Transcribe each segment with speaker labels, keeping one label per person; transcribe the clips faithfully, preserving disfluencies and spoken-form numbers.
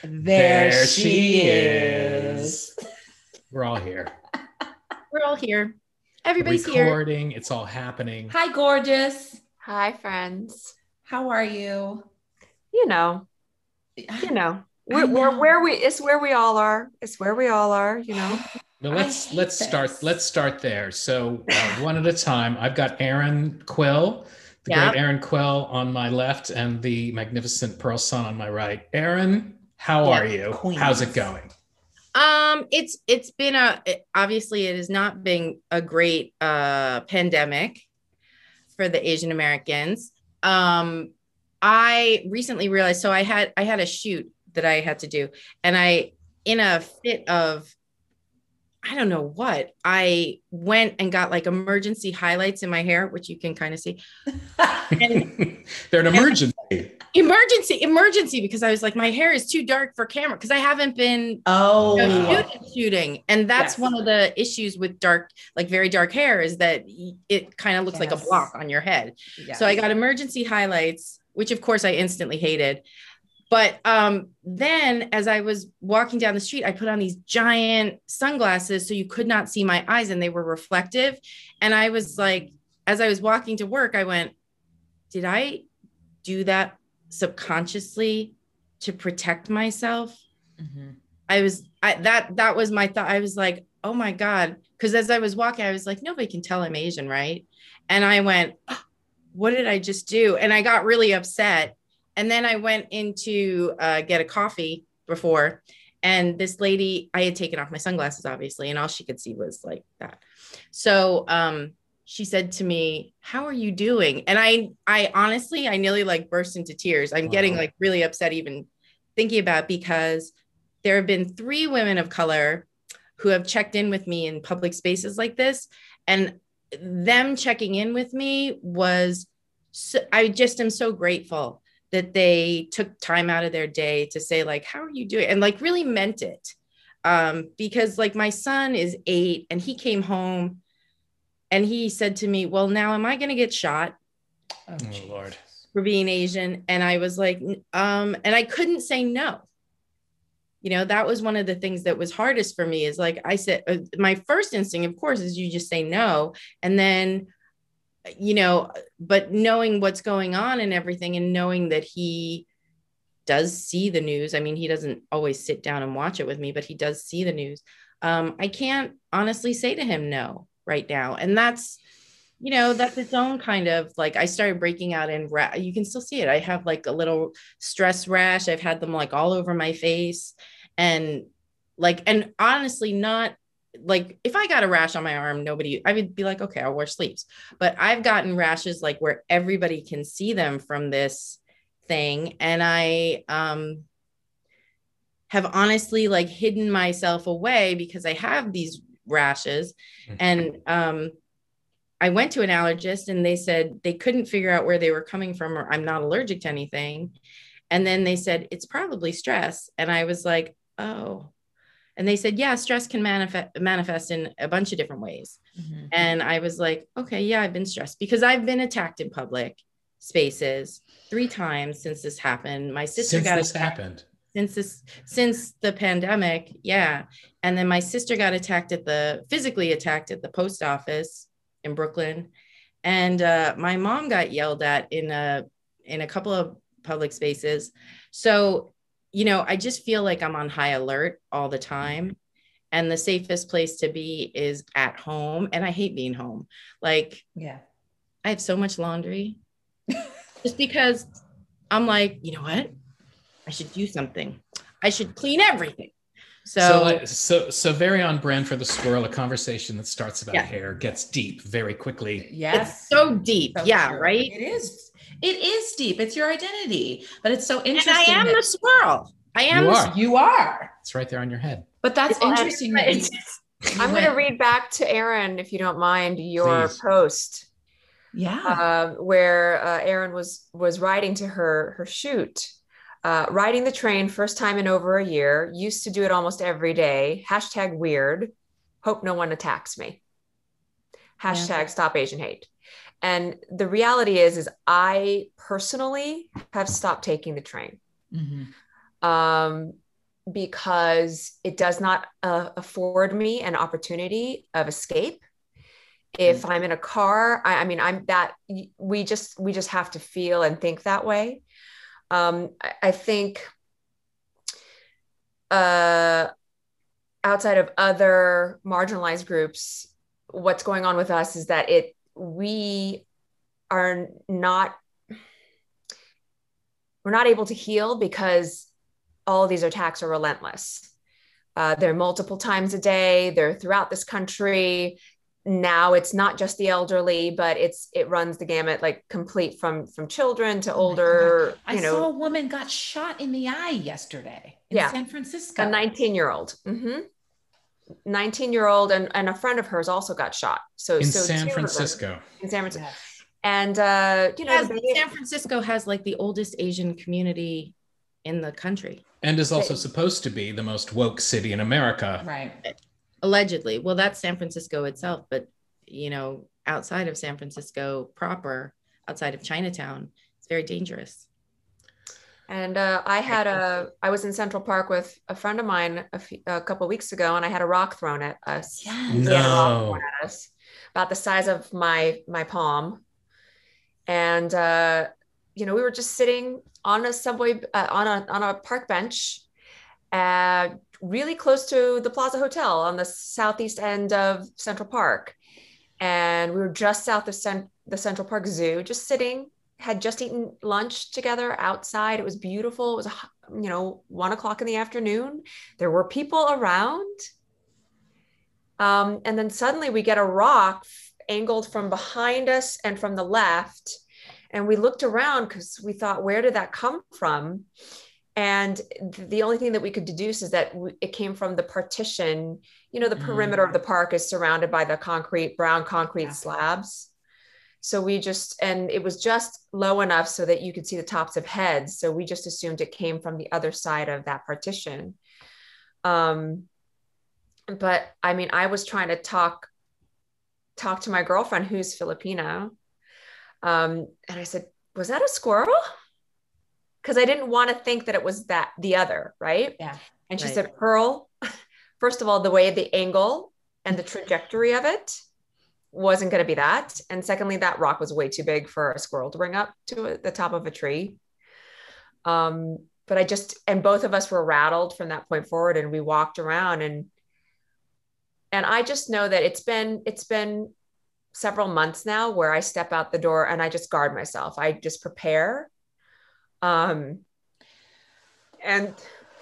Speaker 1: There, there she is.
Speaker 2: is. We're all here.
Speaker 3: We're all here. Everybody's
Speaker 2: recording.
Speaker 3: here.
Speaker 2: It's all happening.
Speaker 1: Hi, gorgeous.
Speaker 4: Hi, friends.
Speaker 1: How are you?
Speaker 4: You know, you know, we're, know. we're where we. It's where we all are. It's where we all are. You know.
Speaker 2: Well, let's let's this. start. Let's start there. So uh, one at a time. I've got Erin Quill, the yep. great Erin Quill on my left, and the magnificent Pearl Sun on my right. Erin, how yep. are you? Queens. How's it going?
Speaker 3: Um, it's it's been a it, obviously it has not been a great uh pandemic for the Asian Americans. Um, I recently realized so I had I had a shoot that I had to do, and I in a fit of I don't know what, I went and got like emergency highlights in my hair, which you can kind of see.
Speaker 2: And, They're an emergency.
Speaker 3: Emergency, emergency, because I was like, my hair is too dark for camera because I haven't been
Speaker 1: oh
Speaker 3: you know, shooting, shooting. And that's yes. one of the issues with dark, like very dark hair is that it kind of looks yes. like a block on your head. Yes. So I got emergency highlights, which of course I instantly hated. But um, then as I was walking down the street, I put on these giant sunglasses so you could not see my eyes and they were reflective. And I was like, as I was walking to work, I went, did I do that subconsciously to protect myself? Mm-hmm. I was, I, that, that was my thought. I was like, oh my God. Cause as I was walking, I was like, nobody can tell I'm Asian. Right. And I went, oh, what did I just do? And I got really upset. And then I went in to uh, get a coffee before, and this lady, I had taken off my sunglasses, obviously, and all she could see was like that. So um, she said to me, how are you doing? And I, I honestly, I nearly like burst into tears. I'm wow. getting like really upset even thinking about it, because there have been three women of color who have checked in with me in public spaces like this. And them checking in with me was, so, I just am so grateful that they took time out of their day to say like, how are you doing? And like really meant it. Um, because like my son is eight and he came home and he said to me, well, now am I going to get shot?
Speaker 2: Oh, Lord.
Speaker 3: For being Asian? And I was like, um, and I couldn't say no. You know, that was one of the things that was hardest for me is like, I said, uh, my first instinct, of course, is you just say no. And then you know, but knowing what's going on and everything, and knowing that he does see the news. I mean, he doesn't always sit down and watch it with me, but he does see the news. Um, I can't honestly say to him no right now. And that's, you know, that's its own kind of like, I started breaking out in, ra- you can still see it. I have like a little stress rash. I've had them like all over my face, and like, and honestly, not like if I got a rash on my arm, nobody, I would be like, okay, I'll wear sleeves. But I've gotten rashes like where everybody can see them from this thing. And I um, have honestly like hidden myself away because I have these rashes. Mm-hmm. And um, I went to an allergist and they said they couldn't figure out where they were coming from, or I'm not allergic to anything. And then they said, it's probably stress. And I was like, oh. And they said, yeah, stress can manifest manifest in a bunch of different ways. Mm-hmm. And I was like, okay, yeah, I've been stressed because I've been attacked in public spaces three times since this happened. My sister
Speaker 2: since
Speaker 3: got
Speaker 2: this
Speaker 3: attacked,
Speaker 2: happened
Speaker 3: since this since the pandemic, yeah. And then my sister got attacked at the physically attacked at the post office in Brooklyn, and uh, my mom got yelled at in a in a couple of public spaces. So. You know, I just feel like I'm on high alert all the time. And the safest place to be is at home. And I hate being home. Like,
Speaker 1: yeah,
Speaker 3: I have so much laundry just because I'm like, you know what? I should do something. I should clean everything. So,
Speaker 2: so, like, so, so very on brand for the squirrel, a conversation that starts about
Speaker 3: yeah.
Speaker 2: hair gets deep very quickly.
Speaker 1: Yes.
Speaker 3: It's so deep.
Speaker 1: So
Speaker 3: yeah.
Speaker 1: true.
Speaker 3: Right.
Speaker 1: It is. It is deep. It's your identity, but it's so interesting.
Speaker 3: And I am
Speaker 1: that-
Speaker 3: the squirrel. I am.
Speaker 2: You
Speaker 3: the
Speaker 2: are.
Speaker 1: You are.
Speaker 2: It's right there on your head.
Speaker 1: But that's
Speaker 4: Well,
Speaker 1: interesting. That you,
Speaker 4: I'm going to read back to Erin, if you don't mind, your
Speaker 2: Please.
Speaker 4: post.
Speaker 1: Yeah.
Speaker 4: Uh, where uh, Erin was was riding to her her shoot. Uh, riding the train, first time in over a year. Used to do it almost every day. Hashtag weird. Hope no one attacks me. Hashtag yeah. Stop Asian hate. And the reality is, is I personally have stopped taking the train. Mm-hmm. Um, because it does not uh, afford me an opportunity of escape. If I'm in a car, I, I mean, I'm that we just, we just have to feel and think that way. Um, I, I think uh, outside of other marginalized groups, what's going on with us is that it, we are not, we're not able to heal because all of these attacks are relentless. Uh, they're multiple times a day. They're throughout this country. Now it's not just the elderly, but it's, it runs the gamut, like complete from, from children to
Speaker 1: Oh
Speaker 4: older,
Speaker 1: I
Speaker 4: you know.
Speaker 1: saw a woman got shot in the eye yesterday in
Speaker 4: Yeah.
Speaker 1: San Francisco.
Speaker 4: A nineteen year old. Mm-hmm. nineteen year old and, and a friend of hers also got shot. So
Speaker 2: in
Speaker 4: so
Speaker 2: San Francisco.
Speaker 4: In San Francisco.
Speaker 1: Yes.
Speaker 4: And uh, you know,
Speaker 3: Has-
Speaker 4: the-
Speaker 3: San Francisco has like the oldest Asian community in the country.
Speaker 2: And is also supposed to be the most woke city in America.
Speaker 1: Right.
Speaker 3: Allegedly. Well, that's San Francisco itself, but you know, outside of San Francisco proper, outside of Chinatown, it's very dangerous.
Speaker 4: And uh, I had a, I was in Central Park with a friend of mine a, few, a couple of weeks ago, and I had a rock thrown at us.
Speaker 1: Yes.
Speaker 4: We had a rock
Speaker 2: No.
Speaker 4: thrown at us, about the size of my my palm. And uh, you know, we were just sitting on a subway, uh, on a on a park bench, uh, really close to the Plaza Hotel on the southeast end of Central Park. And we were just south of Cent- the Central Park Zoo, just sitting. Had just eaten lunch together outside. It was beautiful. It was, you know, one o'clock in the afternoon. There were people around. Um, and then suddenly we get a rock angled from behind us and from the left. And we looked around because we thought, where did that come from? And the only thing that we could deduce is that it came from the partition. You know, the mm. perimeter of the park is surrounded by the concrete, brown concrete yeah. slabs. So we just, and it was just low enough so that you could see the tops of heads. So we just assumed it came from the other side of that partition. Um, but I mean, I was trying to talk, talk to my girlfriend who's Filipino. Um, and I said, was that a squirrel? Because I didn't want to think that it was that the other, right?
Speaker 1: Yeah.
Speaker 4: And she
Speaker 3: right.
Speaker 4: said, Pearl, first of all, the way the angle and the trajectory of it wasn't going to be that. And secondly, that rock was way too big for a squirrel to bring up to the top of a tree. Um, but I just, and both of us were rattled from that point forward, and we walked around, and, and I just know that it's been, it's been several months now where I step out the door and I just guard myself. I just prepare. Um, and,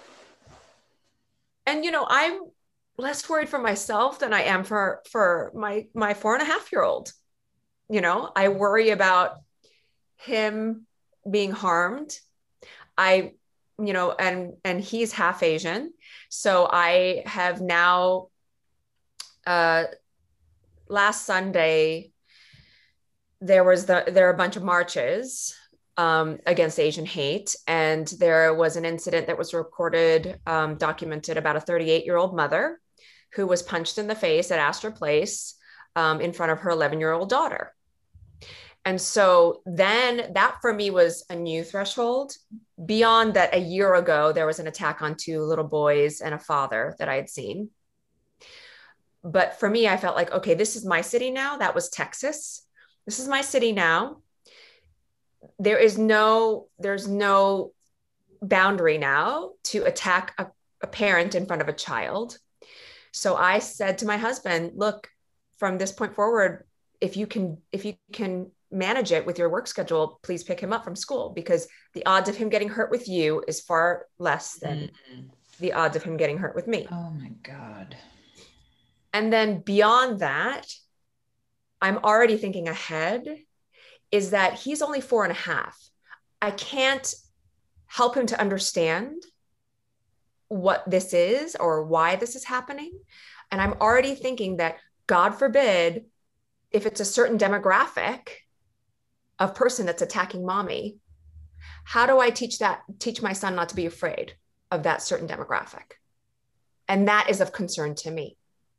Speaker 4: and, you know, I'm less worried for myself than I am for, for my, my four and a half year old. You know, I worry about him being harmed. I, you know, and, and he's half Asian. So I have now, uh, last Sunday, there was the, there are a bunch of marches um, against Asian hate. And there was an incident that was recorded, um, documented about a thirty-eight year old mother who was punched in the face at Astor Place um, in front of her eleven year old daughter. And so then that for me was a new threshold. Beyond that, a year ago, there was an attack on two little boys and a father that I had seen. But for me, I felt like, okay, this is my city now. That was Texas. This is my city now. There is no, there's no boundary now to attack a, a parent in front of a child. So I said to my husband, look, from this point forward, if you can, if you can manage it with your work schedule, please pick him up from school, because the odds of him getting hurt with you is far less than mm-hmm. the odds of him getting hurt with me.
Speaker 1: Oh my God.
Speaker 4: And then beyond that, I'm already thinking ahead, is that he's only four and a half. I can't help him to understand what this is or why this is happening. And I'm already thinking that, God forbid, if it's a certain demographic of person that's attacking mommy, how do I teach that, teach my son not to be afraid of that certain demographic? And that is of concern to me,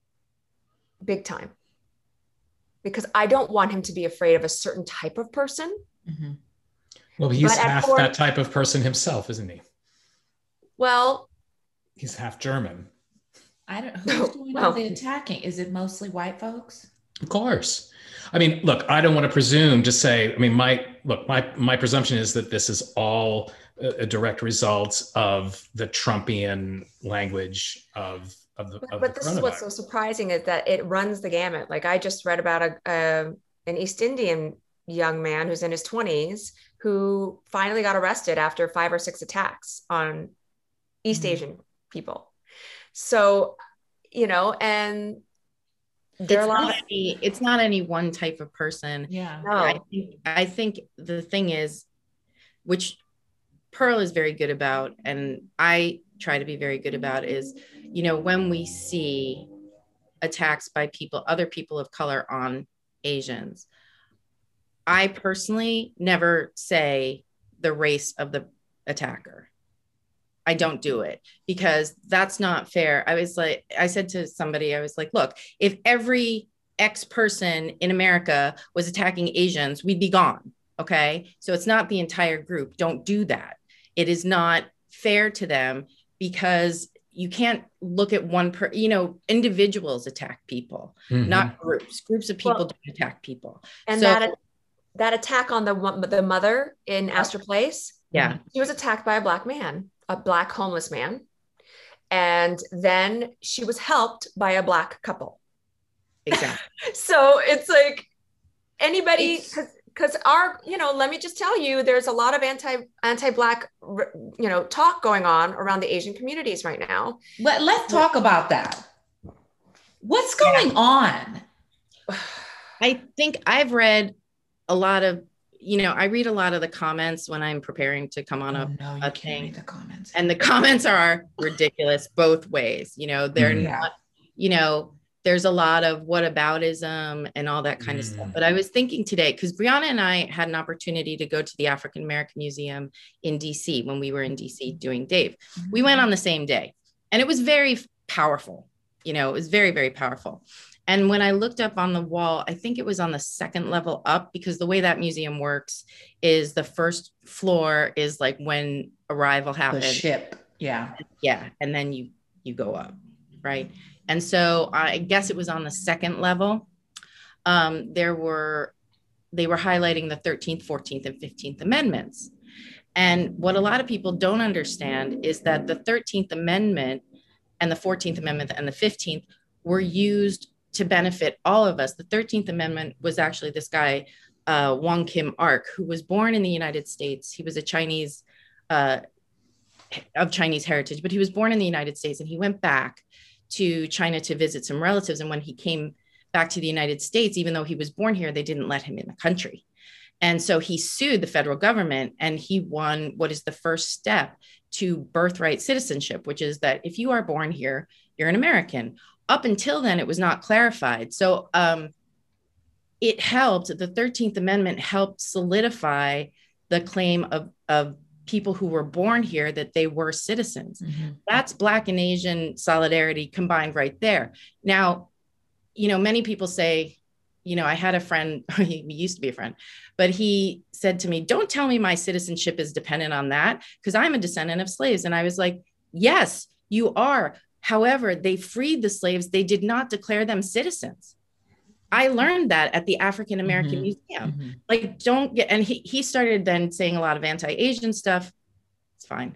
Speaker 4: big time. Because I don't want him to be afraid of a certain type of person.
Speaker 1: Mm-hmm.
Speaker 2: Well, he's half four, that type of person himself, isn't he?
Speaker 4: Well,
Speaker 2: he's half German.
Speaker 1: I don't. Who's doing all the attacking? Is it mostly white folks?
Speaker 2: Of course. I mean, look, I don't want to presume to say. I mean, my look, my my presumption is that this is all a, a direct result of the Trumpian language of of the.
Speaker 4: But,
Speaker 2: of
Speaker 4: but
Speaker 2: the
Speaker 4: this is what's so surprising is that it runs the gamut. Like I just read about a, a an East Indian young man who's in his twenties who finally got arrested after five or six attacks on East mm-hmm. Asian people. So, you know, and there
Speaker 3: it's
Speaker 4: are a lot
Speaker 3: not
Speaker 4: of,
Speaker 3: any, it's not any one type of person.
Speaker 1: Yeah.
Speaker 4: No.
Speaker 3: I think, I think the thing is, which Pearl is very good about, and I try to be very good about, is, you know, when we see attacks by people, other people of color on Asians, I personally never say the race of the attacker. I don't do it because that's not fair. I was like, I said to somebody, I was like, look, if every X person in America was attacking Asians, we'd be gone. Okay. So it's not the entire group. Don't do that. It is not fair to them because you can't look at one per, you know, individuals attack people, mm-hmm. not groups. Groups of people well, don't attack people.
Speaker 4: And
Speaker 3: so,
Speaker 4: that that attack on the the mother in Astor Place,
Speaker 3: yeah,
Speaker 4: she was attacked by a black man, a black homeless man, and then she was helped by a black couple.
Speaker 3: Exactly.
Speaker 4: So it's like anybody, because because our, you know, let me just tell you, there's a lot of anti anti-black, you know, talk going on around the Asian communities right now.
Speaker 1: Let, let's talk about that. What's going on?
Speaker 3: I think I've read a lot of, you know, I read a lot of the comments when I'm preparing to come on
Speaker 1: oh,
Speaker 3: a,
Speaker 1: no, you
Speaker 3: a
Speaker 1: can't
Speaker 3: thing.
Speaker 1: read the comments.
Speaker 3: And the comments are ridiculous both ways. You know, they're
Speaker 1: yeah.
Speaker 3: not, you know, there's a lot of whataboutism and all that kind mm. of stuff. But I was thinking today, because Brianna and I had an opportunity to go to the African American Museum in D C when we were in D C doing Dave. Mm-hmm. We went on the same day and it was very powerful. You know, it was very, very powerful. And when I looked up on the wall, I think it was on the second level up, because the way that museum works is the first floor is like when arrival happens.
Speaker 1: The ship. Yeah.
Speaker 3: Yeah. And then you, you go up. Right. And so I guess it was on the second level. Um, there were, they were highlighting the thirteenth, fourteenth, and fifteenth Amendments. And what a lot of people don't understand is that the thirteenth Amendment and the fourteenth Amendment and the fifteenth were used to benefit all of us. The thirteenth Amendment was actually this guy, uh, Wong Kim Ark, who was born in the United States. He was a Chinese, uh, of Chinese heritage, but he was born in the United States and he went back to China to visit some relatives. And when he came back to the United States, even though he was born here, they didn't let him in the country. And so he sued the federal government and he won what is the first step to birthright citizenship, which is that if you are born here, you're an American. Up until then, it was not clarified. So um, it helped, the thirteenth Amendment helped solidify the claim of, of people who were born here that they were citizens. Mm-hmm. That's Black and Asian solidarity combined right there. Now, you know, many people say, you know, I had a friend, he used to be a friend, but he said to me, don't tell me my citizenship is dependent on that because I'm a descendant of slaves. And I was like, yes, you are. However, they freed the slaves. They did not declare them citizens. I learned that at the African American mm-hmm. Museum. Mm-hmm. Like, don't get, and he, he started then saying a lot of anti-Asian stuff. It's fine.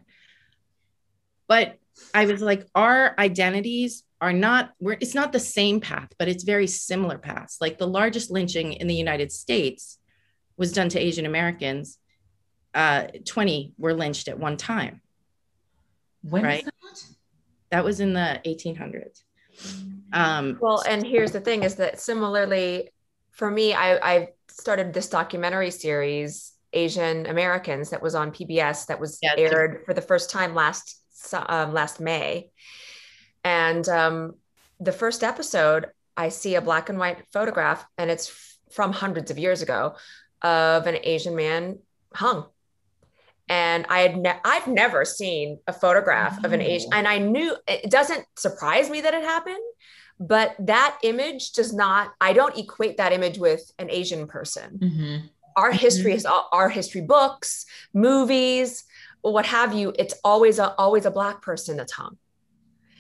Speaker 3: But I was like, our identities are not, we're, it's not the same path, but it's very similar paths. Like the largest lynching in the United States was done to Asian Americans. Uh, twenty were lynched at one time.
Speaker 1: When
Speaker 3: right?
Speaker 1: was that?
Speaker 3: That was in the eighteen hundreds. Um,
Speaker 4: well, and here's the thing is that similarly, for me, I, I started this documentary series, Asian Americans, that was on P B S, that was yeah, aired for the first time last um, last May. And um, the first episode, I see a black and white photograph, and it's f- from hundreds of years ago, of an Asian man hung. And I had ne- I've never seen a photograph oh. of an Asian, and I knew it doesn't surprise me that it happened, but that image does not, I don't equate that image with an Asian person. Mm-hmm. Our mm-hmm. history is all, our history books, movies, what have you. It's always a, always a black person that's hung.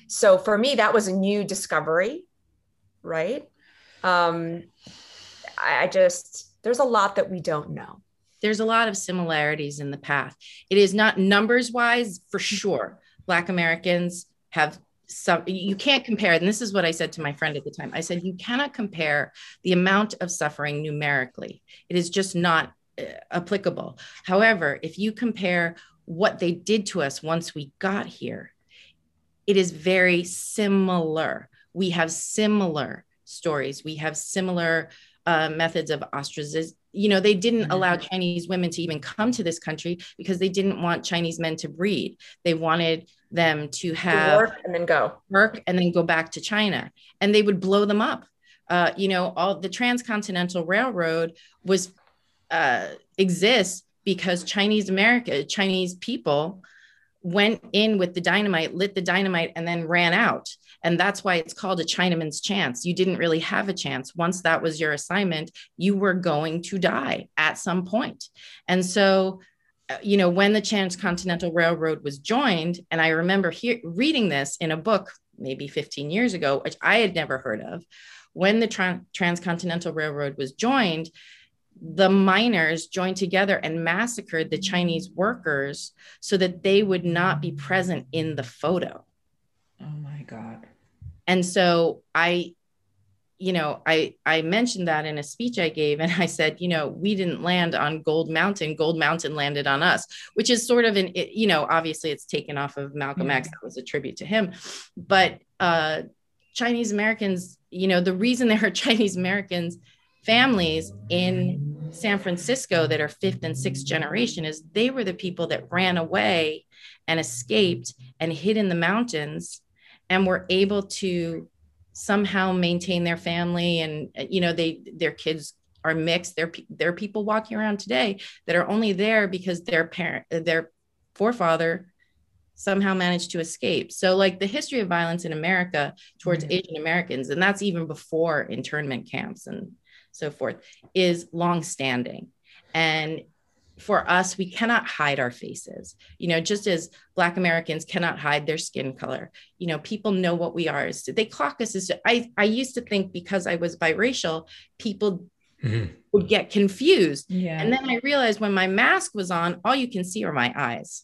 Speaker 4: So for me, that was a new discovery, right? Um, I, I just, there's a lot that we don't know.
Speaker 3: There's a lot of similarities in the path. It is not numbers wise, for sure. Black Americans have some, you can't compare. And this is what I said to my friend at the time. I said, you cannot compare the amount of suffering numerically. It is just not uh, applicable. However, if you compare what they did to us once we got here, it is very similar. We have similar stories. We have similar uh, methods of ostracism. You know, they didn't allow Chinese women to even come to this country because they didn't want Chinese men to breed. They wanted them to have
Speaker 4: work and then go
Speaker 3: work and then go back to China, and they would blow them up. Uh, you know, all the Transcontinental Railroad was uh, exists because Chinese America, Chinese people went in with the dynamite, lit the dynamite, and then ran out. And that's why it's called a Chinaman's chance. You didn't really have a chance. Once that was your assignment, you were going to die at some point. And so, you know, when the Transcontinental Railroad was joined, and I remember here reading this in a book maybe fifteen years ago, which I had never heard of, when the Trans- Transcontinental Railroad was joined, the miners joined together and massacred the Chinese workers so that they would not be present in the photo.
Speaker 1: Oh my God.
Speaker 3: And so I, you know, I, I mentioned that in a speech I gave, and I said, you know, we didn't land on Gold Mountain, Gold Mountain landed on us, which is sort of an, it, you know, obviously it's taken off of Malcolm mm-hmm. X. That was a tribute to him. But uh, Chinese Americans, you know, the reason there are Chinese Americans families in San Francisco that are fifth and sixth generation is they were the people that ran away and escaped and hid in the mountains and were able to somehow maintain their family. And, you know, they, their kids are mixed. There, there are people walking around today that are only there because their parent, their forefather somehow managed to escape. So like the history of violence in America towards mm-hmm. Asian Americans, and that's even before internment camps and so forth, is longstanding. And for us, we cannot hide our faces, you know, just as Black Americans cannot hide their skin color. You know, people know what we are. They clock us as, I, I used to think because I was biracial, people mm-hmm. would get confused. Yeah. And then I realized when my mask was on, all you can see are my eyes.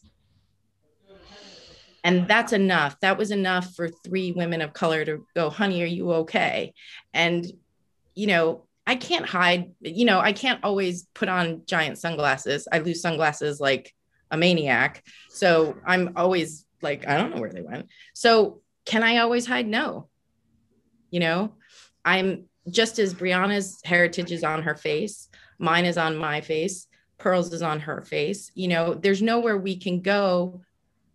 Speaker 3: And that's enough. That was enough for three women of color to go, honey, are you okay? And, you know, I can't hide, you know, I can't always put on giant sunglasses. I lose sunglasses like a maniac. So I'm always like, I don't know where they went. So can I always hide? No. You know, I'm just as Brianna's heritage is on her face, mine is on my face, Pearl's is on her face. You know, there's nowhere we can go.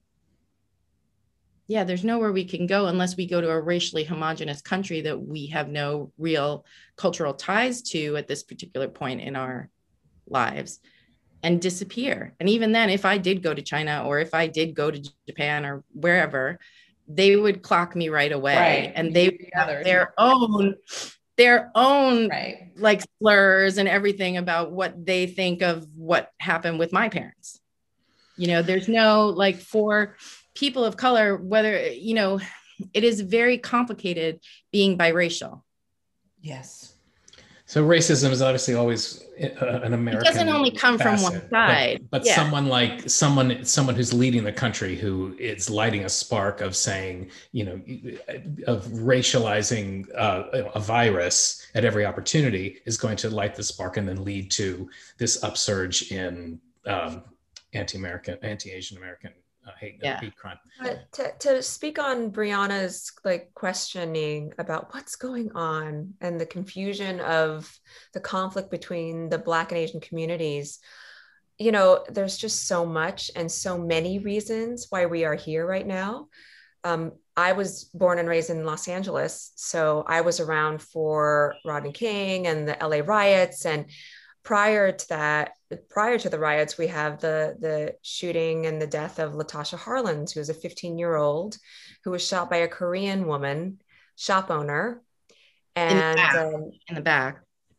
Speaker 3: Yeah, there's nowhere we can go unless we go to a racially homogenous country that we have no real cultural ties to at this particular point in our lives and disappear. And even then, if I did go to China or if I did go to Japan or wherever, they would clock me right away. Right. And they would have their own, their own right. like slurs and everything about what they think of what happened with my parents. You know, there's no like for people of color, whether, you know, it is very complicated being biracial.
Speaker 1: Yes.
Speaker 2: So racism is obviously always an American.
Speaker 3: It doesn't only come facet, from one side.
Speaker 2: But, but
Speaker 3: yeah.
Speaker 2: someone like someone, someone who's leading the country who is lighting a spark of saying, you know, of racializing uh, a virus at every opportunity is going to light the spark and then lead to this upsurge in um, anti-American, anti-Asian American Uh, hate,
Speaker 3: yeah.
Speaker 2: hate crime.
Speaker 4: But to, to speak on Brianna's like questioning about what's going on and the confusion of the conflict between the Black and Asian communities, you know, there's just so much and so many reasons why we are here right now. Um, I was born and raised in Los Angeles, so I was around for Rodney King and the L A riots. And prior to that, prior to the riots, we have the, the shooting and the death of Latasha Harlins, who was a fifteen year old who was shot by a Korean woman, shop owner. And
Speaker 3: in the back.
Speaker 4: Um,
Speaker 3: in the back.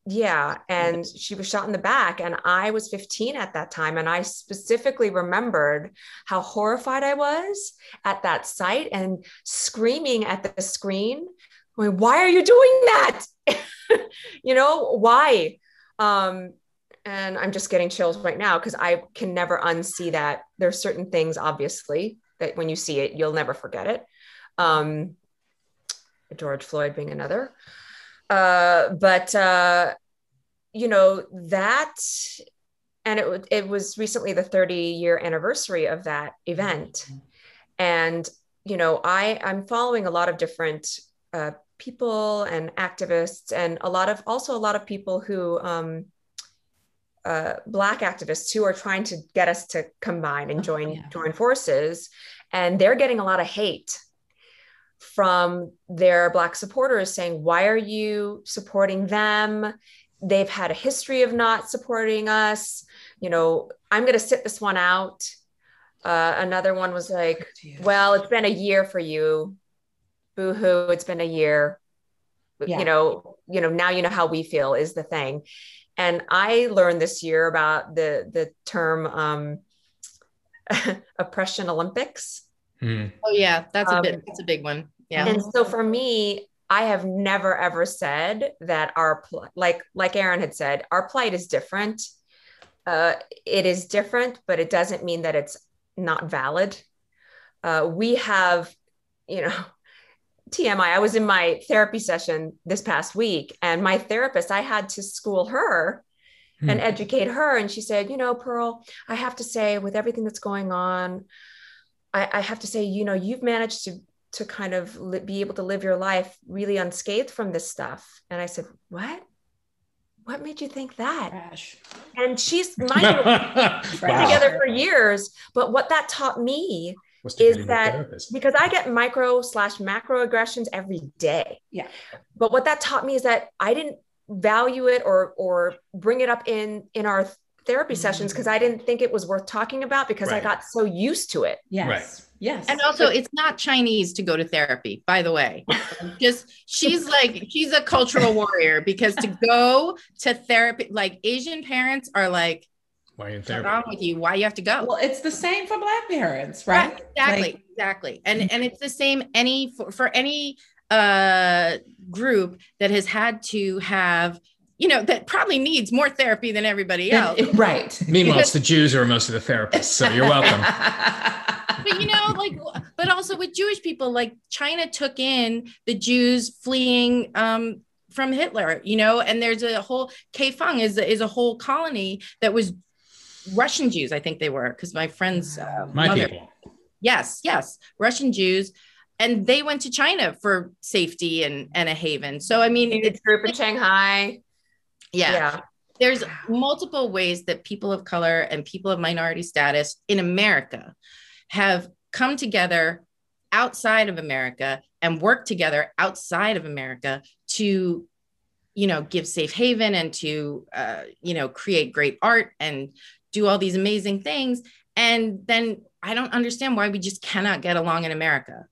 Speaker 4: Yeah. And she was shot in the back. And I was fifteen at that time. And I specifically remembered how horrified I was at that sight and screaming at the screen, going, why are you doing that? You know, why? Um, and I'm just getting chills right now because I can never unsee that. There's certain things, obviously, that when you see it, you'll never forget it. Um, George Floyd being another. Uh, but, uh, you know, that, and it, it was recently the thirty year anniversary of that event. And, you know, I, I'm following a lot of different uh, people and activists, and a lot of, also a lot of people who, um, uh, Black activists who are trying to get us to combine and join, oh, yeah. join forces. And they're getting a lot of hate from their Black supporters saying, why are you supporting them? They've had a history of not supporting us. You know, I'm going to sit this one out. Uh, another one was like, well, it's been a year for you. Boo-hoo, it's been a year. Yeah. You know, you know, now you know how we feel is the thing. And I learned this year about the, the term um, oppression Olympics.
Speaker 2: Mm.
Speaker 3: Oh yeah, that's a
Speaker 4: um,
Speaker 3: bit, that's a big one. Yeah.
Speaker 4: And so for me, I have never ever said that our pl- like like Aaron had said, our plight is different. Uh, it is different, but it doesn't mean that it's not valid. Uh, we have, you know, T M I. I was in my therapy session this past week, and my therapist, I had to school her hmm. and educate her. And she said, you know, Pearl, I have to say, with everything that's going on, I, I have to say, you know, you've managed to to kind of li- be able to live your life really unscathed from this stuff. And I said, what? What made you think that?
Speaker 1: Trash.
Speaker 4: And she's mind you, wow. together for years. But what that taught me is that because I get micro slash macro aggressions every day.
Speaker 1: Yeah.
Speaker 4: But what that taught me is that I didn't value it or or bring it up in in our therapy mm-hmm. sessions because I didn't think it was worth talking about because right. I got so used to it.
Speaker 1: Yes.
Speaker 2: Right.
Speaker 1: Yes.
Speaker 3: And also it's not Chinese to go to therapy, by the way. Just she's like, she's a cultural warrior because to go to therapy, like Asian parents are like,
Speaker 2: why are you in therapy?
Speaker 3: What's wrong with you? Why you have to go?
Speaker 1: Well, it's the same for Black parents, right?
Speaker 3: right. Exactly. Like, exactly. And and it's the same any for, for any uh group that has had to have, you know, that probably needs more therapy than everybody else.
Speaker 1: Right.
Speaker 2: Meanwhile, it's the Jews who are most of the therapists. So you're welcome.
Speaker 3: But, you know, like, but also with Jewish people, like China took in the Jews fleeing um, from Hitler, you know, and there's a whole, Kaifeng is, is a whole colony that was Russian Jews, I think they were, because my friend's uh,
Speaker 2: My
Speaker 3: mother,
Speaker 2: people.
Speaker 3: Yes, yes, Russian Jews. And they went to China for safety and, and a haven. So, I mean,
Speaker 4: it's group in Shanghai.
Speaker 3: Yeah.
Speaker 4: yeah.
Speaker 3: There's multiple ways that people of color and people of minority status in America have come together outside of America and work together outside of America to, you know, give safe haven and to, uh, you know, create great art and do all these amazing things. And then I don't understand why we just cannot get along in America.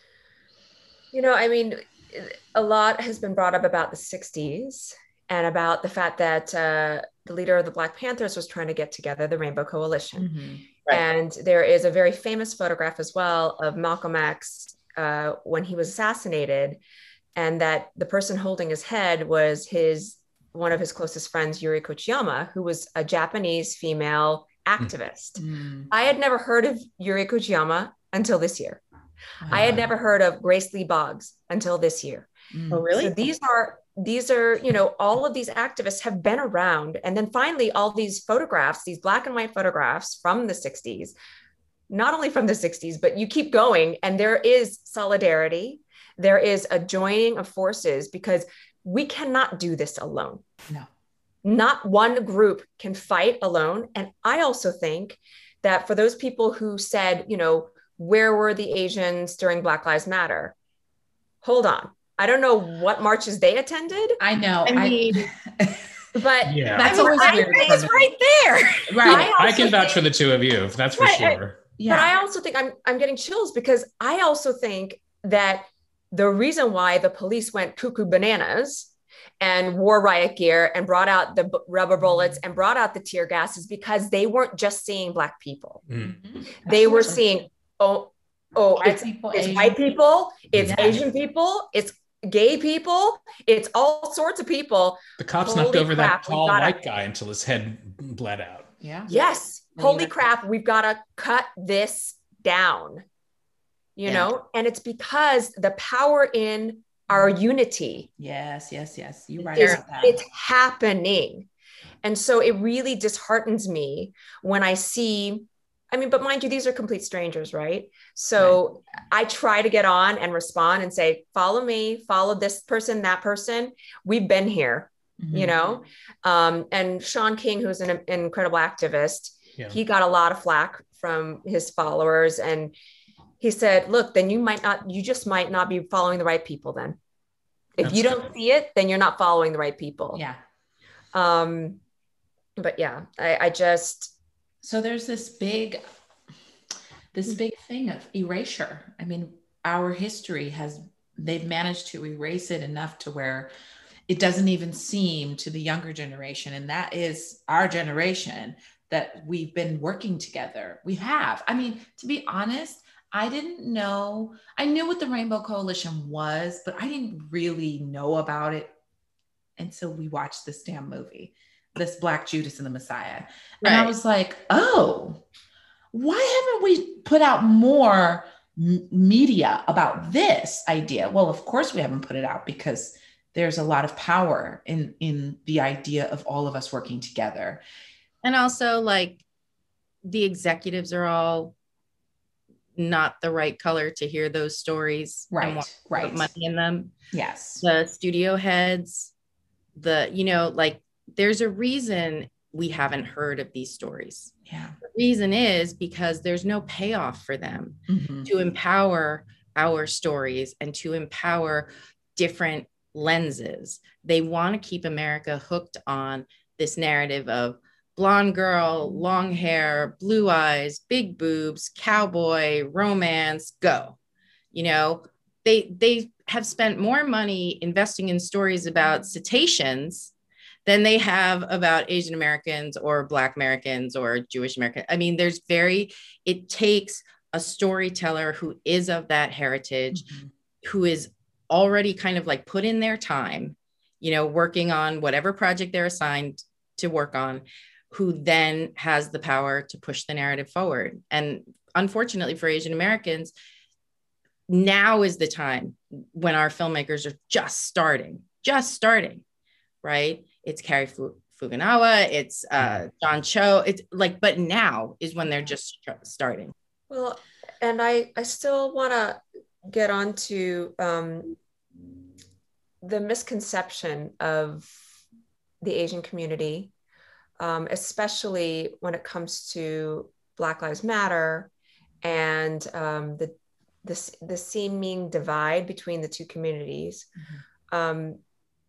Speaker 4: You know, I mean, a lot has been brought up about the sixties and about the fact that uh, the leader of the Black Panthers was trying to get together the Rainbow Coalition. Mm-hmm. Right. And there is a very famous photograph as well of Malcolm X uh, when he was assassinated, and that the person holding his head was his one of his closest friends, Yuri Kochiyama, who was a Japanese female activist. Mm. I had never heard of Yuri Kochiyama until this year. Wow. I had never heard of Grace Lee Boggs until this year.
Speaker 3: Mm. Oh, really?
Speaker 4: So these are These are, you know, all of these activists have been around. And then finally, all these photographs, these black and white photographs from the sixties, not only from the sixties, but you keep going and there is solidarity. There is a joining of forces because we cannot do this alone.
Speaker 1: No.
Speaker 4: Not one group can fight alone. And I also think that for those people who said, you know, where were the Asians during Black Lives Matter? Hold on. I don't know what marches they attended.
Speaker 1: I know.
Speaker 3: I mean,
Speaker 4: I, but
Speaker 2: yeah.
Speaker 1: that's
Speaker 4: I mean,
Speaker 1: always
Speaker 4: I,
Speaker 1: weird.
Speaker 3: It's right there.
Speaker 1: Right.
Speaker 2: I, I can vouch for the two of you. That's for
Speaker 4: right,
Speaker 2: sure.
Speaker 1: Yeah.
Speaker 4: But I also think I'm I'm getting chills because I also think that the reason why the police went cuckoo bananas and wore riot gear and brought out the b- rubber bullets and brought out the tear gases, because they weren't just seeing Black people.
Speaker 2: Mm-hmm.
Speaker 4: They were seeing, oh, oh,
Speaker 1: White
Speaker 4: it's,
Speaker 1: people,
Speaker 4: it's
Speaker 1: Asian
Speaker 4: white people, it's
Speaker 1: Yeah.
Speaker 4: Asian people, it's gay people, it's all sorts of people.
Speaker 2: The cops
Speaker 4: Holy
Speaker 2: knocked over
Speaker 4: crap,
Speaker 2: that
Speaker 4: we
Speaker 2: tall
Speaker 4: gotta-
Speaker 2: white guy until his head bled out.
Speaker 1: Yeah.
Speaker 4: Yes.
Speaker 1: I mean,
Speaker 4: Holy
Speaker 1: that's-
Speaker 4: crap, we've got to cut this down, you
Speaker 1: Yeah.
Speaker 4: know? And it's because the power in our unity
Speaker 1: Yes, yes, yes. You're right
Speaker 4: is
Speaker 1: about that.
Speaker 4: it's happening. And so it really disheartens me when I see, I mean, but mind you, these are complete strangers, right? So I try to get on and respond and say, follow me, follow this person, that person. We've been here,
Speaker 1: Mhm.
Speaker 4: you know? Um, and Sean King, who's an, an incredible activist,
Speaker 2: Yeah.
Speaker 4: he got a lot of flack from his followers. And he said, look, then you might not, you just might not be following the right people then. If
Speaker 2: That's
Speaker 4: you don't
Speaker 2: good.
Speaker 4: see it, then you're not following the right people.
Speaker 1: Yeah.
Speaker 4: Um, but yeah, I, I just,
Speaker 1: So there's this big, this big thing of erasure. I mean, our history has, they've managed to erase it enough to where it doesn't even seem to the younger generation. And that is our generation, that we've been working together. We have. I mean, to be honest, I didn't know, I knew what the Rainbow Coalition was, but I didn't really know about it until we watched this damn movie, this Black Judas and the Messiah. And I
Speaker 3: Right.
Speaker 1: was like, oh, why haven't we put out more m- media about this idea? Well, of course we haven't put it out because there's a lot of power in, in the idea of all of us working together.
Speaker 3: And also, like, the executives are all not the right color to hear those stories. and
Speaker 1: Right,
Speaker 3: want to put
Speaker 1: right.
Speaker 3: money in them.
Speaker 1: Yes.
Speaker 3: The studio heads, the, you know, like, there's a reason we haven't heard of these stories.
Speaker 1: Yeah.
Speaker 3: The reason is because there's no payoff for them
Speaker 1: Mhm.
Speaker 3: to empower our stories and to empower different lenses. They want to keep America hooked on this narrative of blonde girl, long hair, blue eyes, big boobs, cowboy, romance, go. You know, they they have spent more money investing in stories about cetaceans than they have about Asian Americans or Black Americans or Jewish Americans. I mean, there's very, it takes a storyteller who is of that heritage,
Speaker 1: Mhm.
Speaker 3: who is already kind of like put in their time, you know, working on whatever project they're assigned to work on, who then has the power to push the narrative forward. And unfortunately for Asian Americans, now is the time when our filmmakers are just starting, just starting, right? It's Cary Fu- Fukunawa, it's uh, John Cho, it's like, but now is when they're just starting.
Speaker 4: well, and I, I still want to get on to um, the misconception of the Asian community, um, especially when it comes to Black Lives Matter and um, the, the, the seeming divide between the two communities.
Speaker 1: Mhm.
Speaker 4: Um,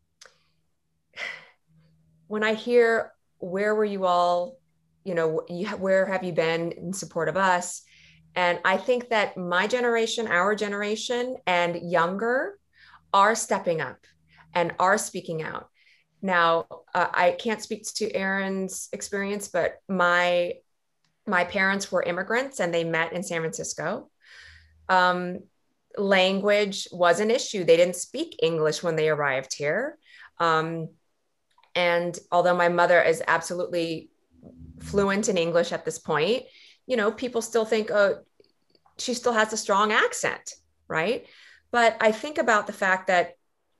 Speaker 4: when I hear, where were you all, you know, you, where have you been in support of us? And I think that my generation, our generation and younger are stepping up and are speaking out. Now, uh, I can't speak to Erin's experience, but my, my parents were immigrants and they met in San Francisco. Um, language was an issue. They didn't speak English when they arrived here. Um, and although my mother is absolutely fluent in English at this point, you know, people still think, oh, she still has a strong accent, right? But I think about the fact that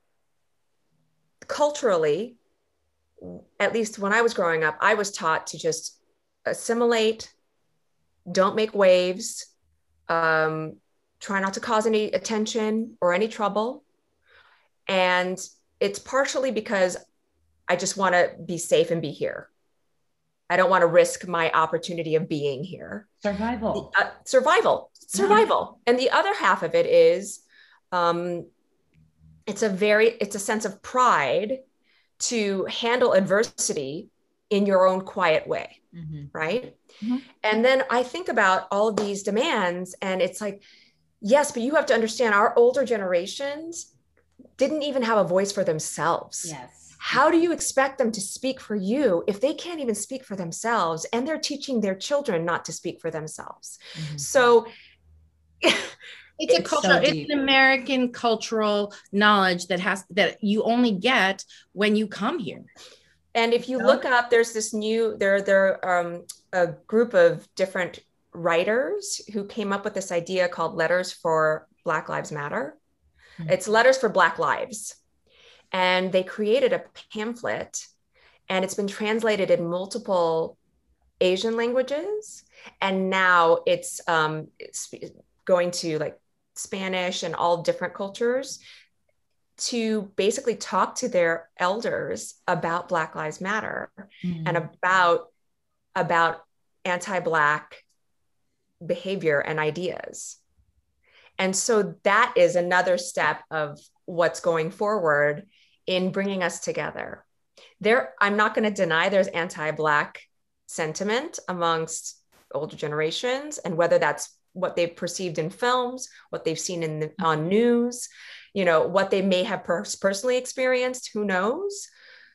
Speaker 4: culturally, at least when I was growing up, I was taught to just assimilate, don't make waves, um, try not to cause any attention or any trouble. And it's partially because I just want to be safe and be here. I don't want to risk my opportunity of being here.
Speaker 1: Survival.
Speaker 4: Uh, survival, survival. Yeah. And the other half of it is, um, it's a very, it's a sense of pride to handle adversity in your own quiet way,
Speaker 1: Mhm.
Speaker 4: right?
Speaker 1: Mhm.
Speaker 4: And then I think about all of these demands and it's like, yes, but you have to understand our older generations, didn't even have a voice for themselves.
Speaker 1: Yes.
Speaker 4: How do you expect them to speak for you if they can't even speak for themselves and they're teaching their children not to speak for themselves? Mm-hmm. So
Speaker 3: it's, it's a culture, so it's an American cultural knowledge that has, that you only get when you come here.
Speaker 4: And if you look up, there's this new, there, there are um, a group of different writers who came up with this idea called Letters for Black Lives Matter. Mm-hmm. It's Letters for Black Lives. And they created a pamphlet, and it's been translated in multiple Asian languages. And now it's, um, it's going to like Spanish and all different cultures to basically talk to their elders about Black Lives Matter mm. and about, about anti-Black behavior and ideas. And so that is another step of what's going forward in bringing us together. There, I'm not going to deny there's anti-Black sentiment amongst older generations, and whether that's what they've perceived in films, what they've seen in the, on news, you know, what they may have per- personally experienced, who knows?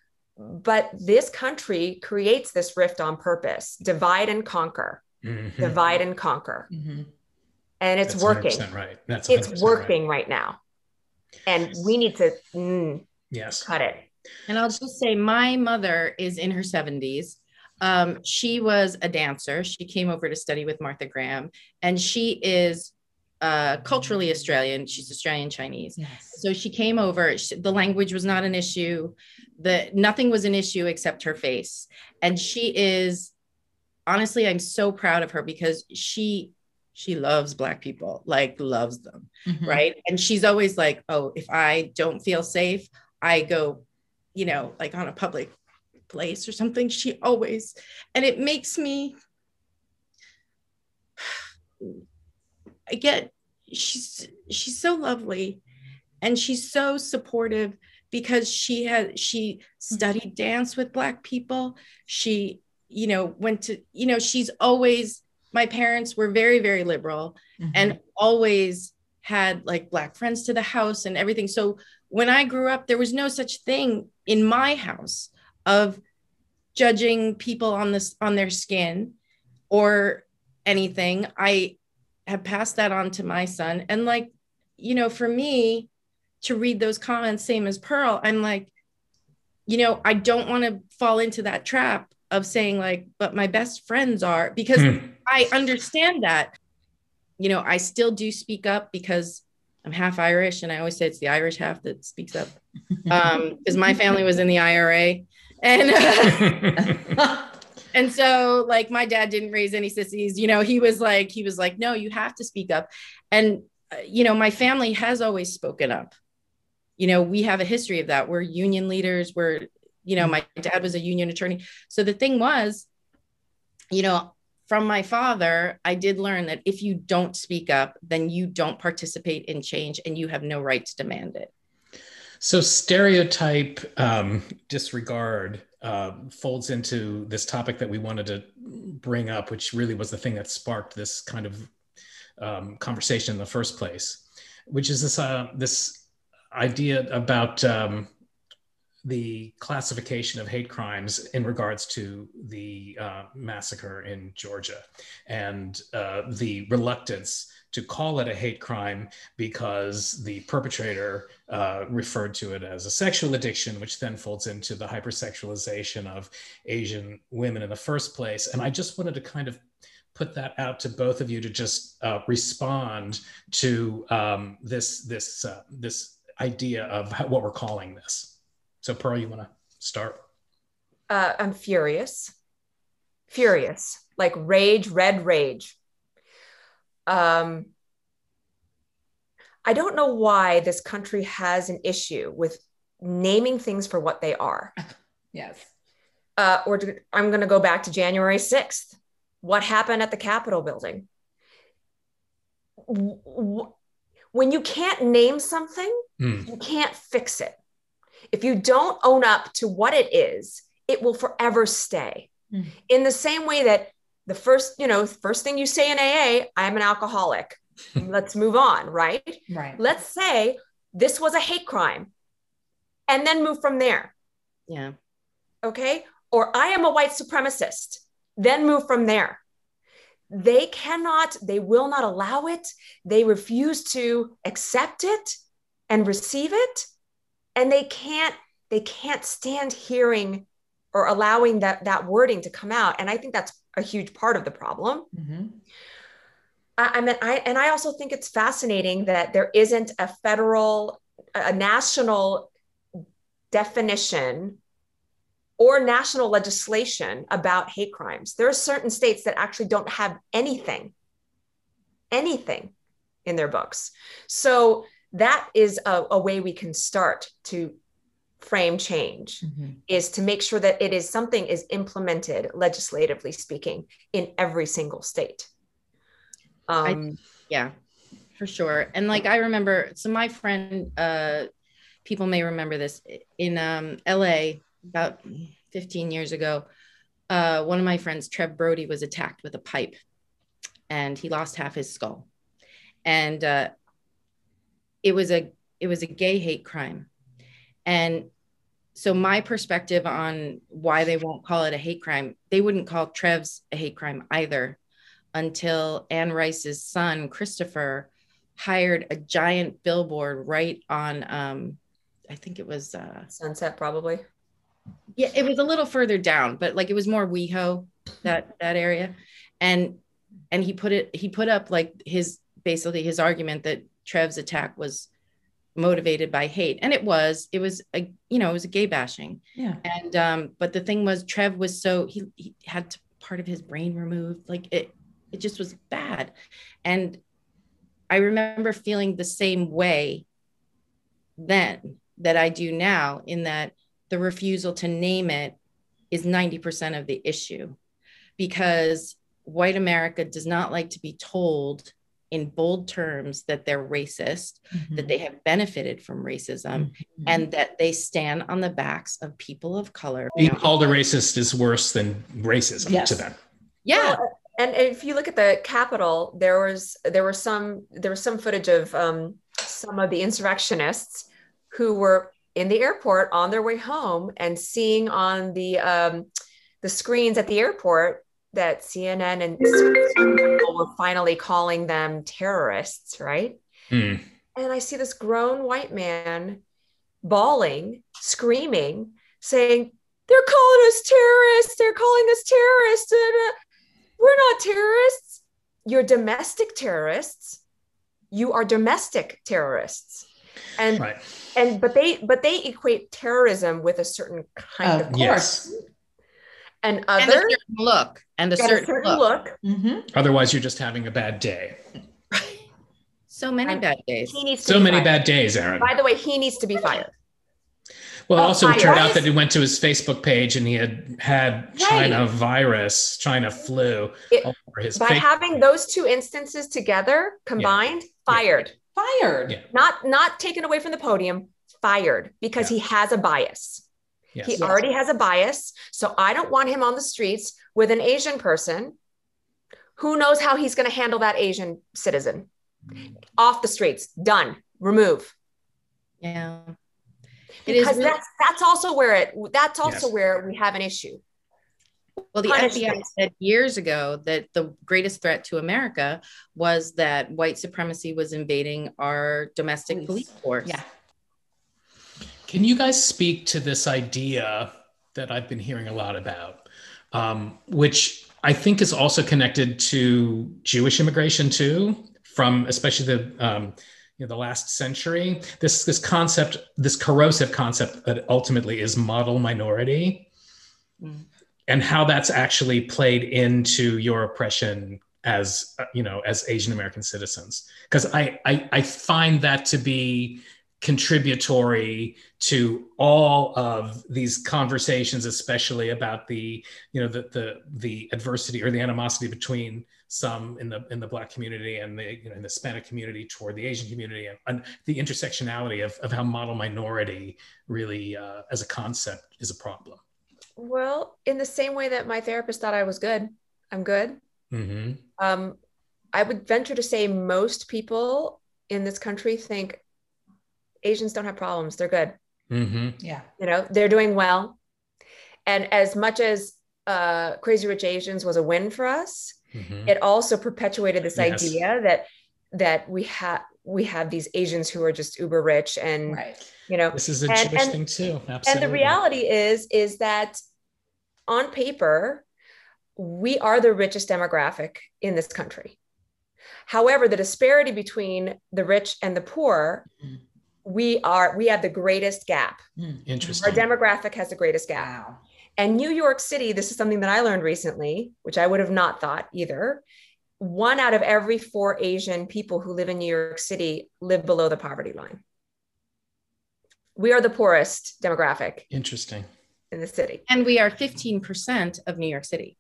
Speaker 4: But this country creates this rift on purpose, divide and conquer, mm-hmm. divide and conquer. Mm-hmm. And it's
Speaker 2: That's
Speaker 4: working.
Speaker 2: one hundred percent right. That's
Speaker 4: it's working right. right now. And we need to mm,
Speaker 2: yes.
Speaker 4: cut it.
Speaker 3: And I'll just say, my mother is in her seventies. Um, she was a dancer. She came over to study with Martha Graham, and she is uh, culturally Australian. She's Australian Chinese. Yes. So she came over. She, the language was not an issue. The nothing was an issue except her face. And she is, honestly, I'm so proud of her because she she loves Black people, like loves them, mm-hmm. right? And she's always like, oh, if I don't feel safe, I go, you know, like on a public place or something. She always, and it makes me, I get, she's, she's so lovely and she's so supportive because she had, she studied dance with Black people. She, you know, went to, you know, she's always, my parents were very, very liberal mm-hmm. and always had like Black friends to the house and everything. So when I grew up, there was no such thing in my house of judging people on this, on their skin or anything. I have passed that on to my son. And like, you know, for me to read those comments, same as Pearl, I'm like, you know, I don't want to fall into that trap of saying like, but my best friends are, because hmm. I understand that, you know, I still do speak up because I'm half Irish. And I always say it's the Irish half that speaks up. Um, because my family was in the I R A. And, uh, and so like my dad didn't raise any sissies, you know, he was like, he was like, no, you have to speak up. And, uh, you know, my family has always spoken up. You know, we have a history of that. We're union leaders. We're, you know, my dad was a union attorney. So the thing was, you know, from my father, I did learn that if you don't speak up, then you don't participate in change and you have no right to demand it.
Speaker 2: So stereotype um, disregard uh, folds into this topic that we wanted to bring up, which really was the thing that sparked this kind of um, conversation in the first place, which is this uh, this idea about um, the classification of hate crimes in regards to the uh, massacre in Georgia and uh, the reluctance to call it a hate crime because the perpetrator uh, referred to it as a sexual addiction, which then folds into the hypersexualization of Asian women in the first place. And I just wanted to kind of put that out to both of you to just uh, respond to um, this, this, uh, this idea of how, what we're calling this. So Pearl, you want to start?
Speaker 4: Uh, I'm furious, furious, like rage, red rage. Um, I don't know why this country has an issue with naming things for what they are.
Speaker 1: Yes.
Speaker 4: Uh, or to, I'm going to go back to January sixth. What happened at the Capitol building? When you can't name something, mm. you can't fix it. If you don't own up to what it is, it will forever stay. Mm. In the same way that the first, you know, first thing you say in A A, I'm an alcoholic. Let's move on, right?
Speaker 1: Right.
Speaker 4: Let's say this was a hate crime. and then move from there.
Speaker 3: Yeah.
Speaker 4: Okay. Or I am a white supremacist, then move from there. They cannot, they will not allow it. They refuse to accept it and receive it. And they can't, they can't stand hearing or allowing that, that wording to come out. And I think that's a huge part of the problem. Mm-hmm. I, I mean, I, and I also think it's fascinating that there isn't a federal, a national definition or national legislation about hate crimes. There are certain states that actually don't have anything, anything in their books. So that is a, a way we can start to frame change, mm-hmm. is to make sure that it is something is implemented, legislatively speaking, in every single state. Um,
Speaker 3: I, yeah, for sure. And like, I remember, so my friend, uh, people may remember this, in um, L A about fifteen years ago, uh, one of my friends, Trev Brody, was attacked with a pipe and he lost half his skull. And uh, it was a, it was a gay hate crime. And so my perspective on why they won't call it a hate crime, they wouldn't call Trev's a hate crime either until Anne Rice's son, Christopher, hired a giant billboard right on, um, I think it was uh,
Speaker 4: Sunset, probably.
Speaker 3: Yeah, it was a little further down, but like it was more WeHo, that that area. And and he put it, he put up like his, basically his argument that Trev's attack was motivated by hate. And it was, it was a, you know, it was a gay bashing.
Speaker 1: Yeah.
Speaker 3: And um, but the thing was, Trev was so, he, he had to, part of his brain removed. Like it, it just was bad. And I remember feeling the same way then that I do now, in that the refusal to name it is ninety percent of the issue, because white America does not like to be told in bold terms that they're racist, mm-hmm. that they have benefited from racism, mm-hmm. and that they stand on the backs of people of color.
Speaker 2: Being called a racist is worse than racism yes. to them.
Speaker 3: Yeah.
Speaker 4: Well, and if you look at the Capitol, there was there was some there was some footage of um, some of the insurrectionists who were in the airport on their way home and seeing on the um, the screens at the airport that C N N and people were finally calling them terrorists, right? Mm. And I see this grown white man bawling, screaming, saying, "They're calling us terrorists. They're calling us terrorists. We're not terrorists. You're domestic terrorists. You are domestic terrorists." And right. and but they but they equate terrorism with a certain kind uh, of
Speaker 2: course.
Speaker 4: Yes. And other
Speaker 3: and a certain look and a certain,
Speaker 4: a certain look. look.
Speaker 2: Mm-hmm. Otherwise, you're just having a bad day.
Speaker 3: So many bad days.
Speaker 4: He needs to
Speaker 2: so many
Speaker 4: fired.
Speaker 2: bad days, Aaron.
Speaker 4: By the way, he needs to be fired.
Speaker 2: Well, oh, also it turned out that he went to his Facebook page and he had had right. China virus, China flu.
Speaker 4: It, all over his by Facebook having page. Those two instances together combined, yeah. fired.
Speaker 1: Yeah. Fired.
Speaker 2: Yeah.
Speaker 4: Not not taken away from the podium, fired, because yeah. he has a bias. Yes. He yes. already has a bias. So I don't want him on the streets with an Asian person. Who knows how he's going to handle that Asian citizen? Off the streets, done, remove.
Speaker 3: Yeah.
Speaker 4: Because really- that's that's also where it that's also yes. where we have an issue.
Speaker 3: Well, the Punishment. F B I said years ago that the greatest threat to America was that white supremacy was invading our domestic police, police force.
Speaker 1: Yeah.
Speaker 2: Can you guys speak to this idea that I've been hearing a lot about, um, which I think is also connected to Jewish immigration too, from especially the um, you know, the last century? This this concept, this corrosive concept that ultimately is model minority. Mm. And how that's actually played into your oppression as, you know, as Asian American citizens. Because I, I I find that to be contributory to all of these conversations, especially about the, you know, the the the adversity or the animosity between some in the in the Black community and the, you know, in the Hispanic community toward the Asian community, and, and the intersectionality of, of how model minority really, uh, as a concept, is a problem.
Speaker 4: Well, in the same way that my therapist thought I was good, I'm good.
Speaker 2: Mm-hmm.
Speaker 4: Um, I would venture to say most people in this country think Asians don't have problems. They're good.
Speaker 2: Mm-hmm.
Speaker 1: Yeah.
Speaker 4: You know, they're doing well. And as much as uh, Crazy Rich Asians was a win for us, mm-hmm. it also perpetuated this yes. idea that that we have we have these Asians who are just uber rich, and
Speaker 1: right.
Speaker 4: you know,
Speaker 2: this is a
Speaker 4: and,
Speaker 2: Jewish
Speaker 4: and,
Speaker 2: thing too. Absolutely.
Speaker 4: And the reality is, is that on paper, we are the richest demographic in this country. However, the disparity between the rich and the poor, mm. we are we have the greatest gap.
Speaker 2: Mm. Interesting.
Speaker 4: Our demographic has the greatest gap.
Speaker 1: Wow.
Speaker 4: And New York City, this is something that I learned recently, which I would have not thought either. One out of every four Asian people who live in New York City live below the poverty line. We are the poorest demographic.
Speaker 2: Interesting.
Speaker 4: In the city.
Speaker 3: And we are fifteen percent of New York City.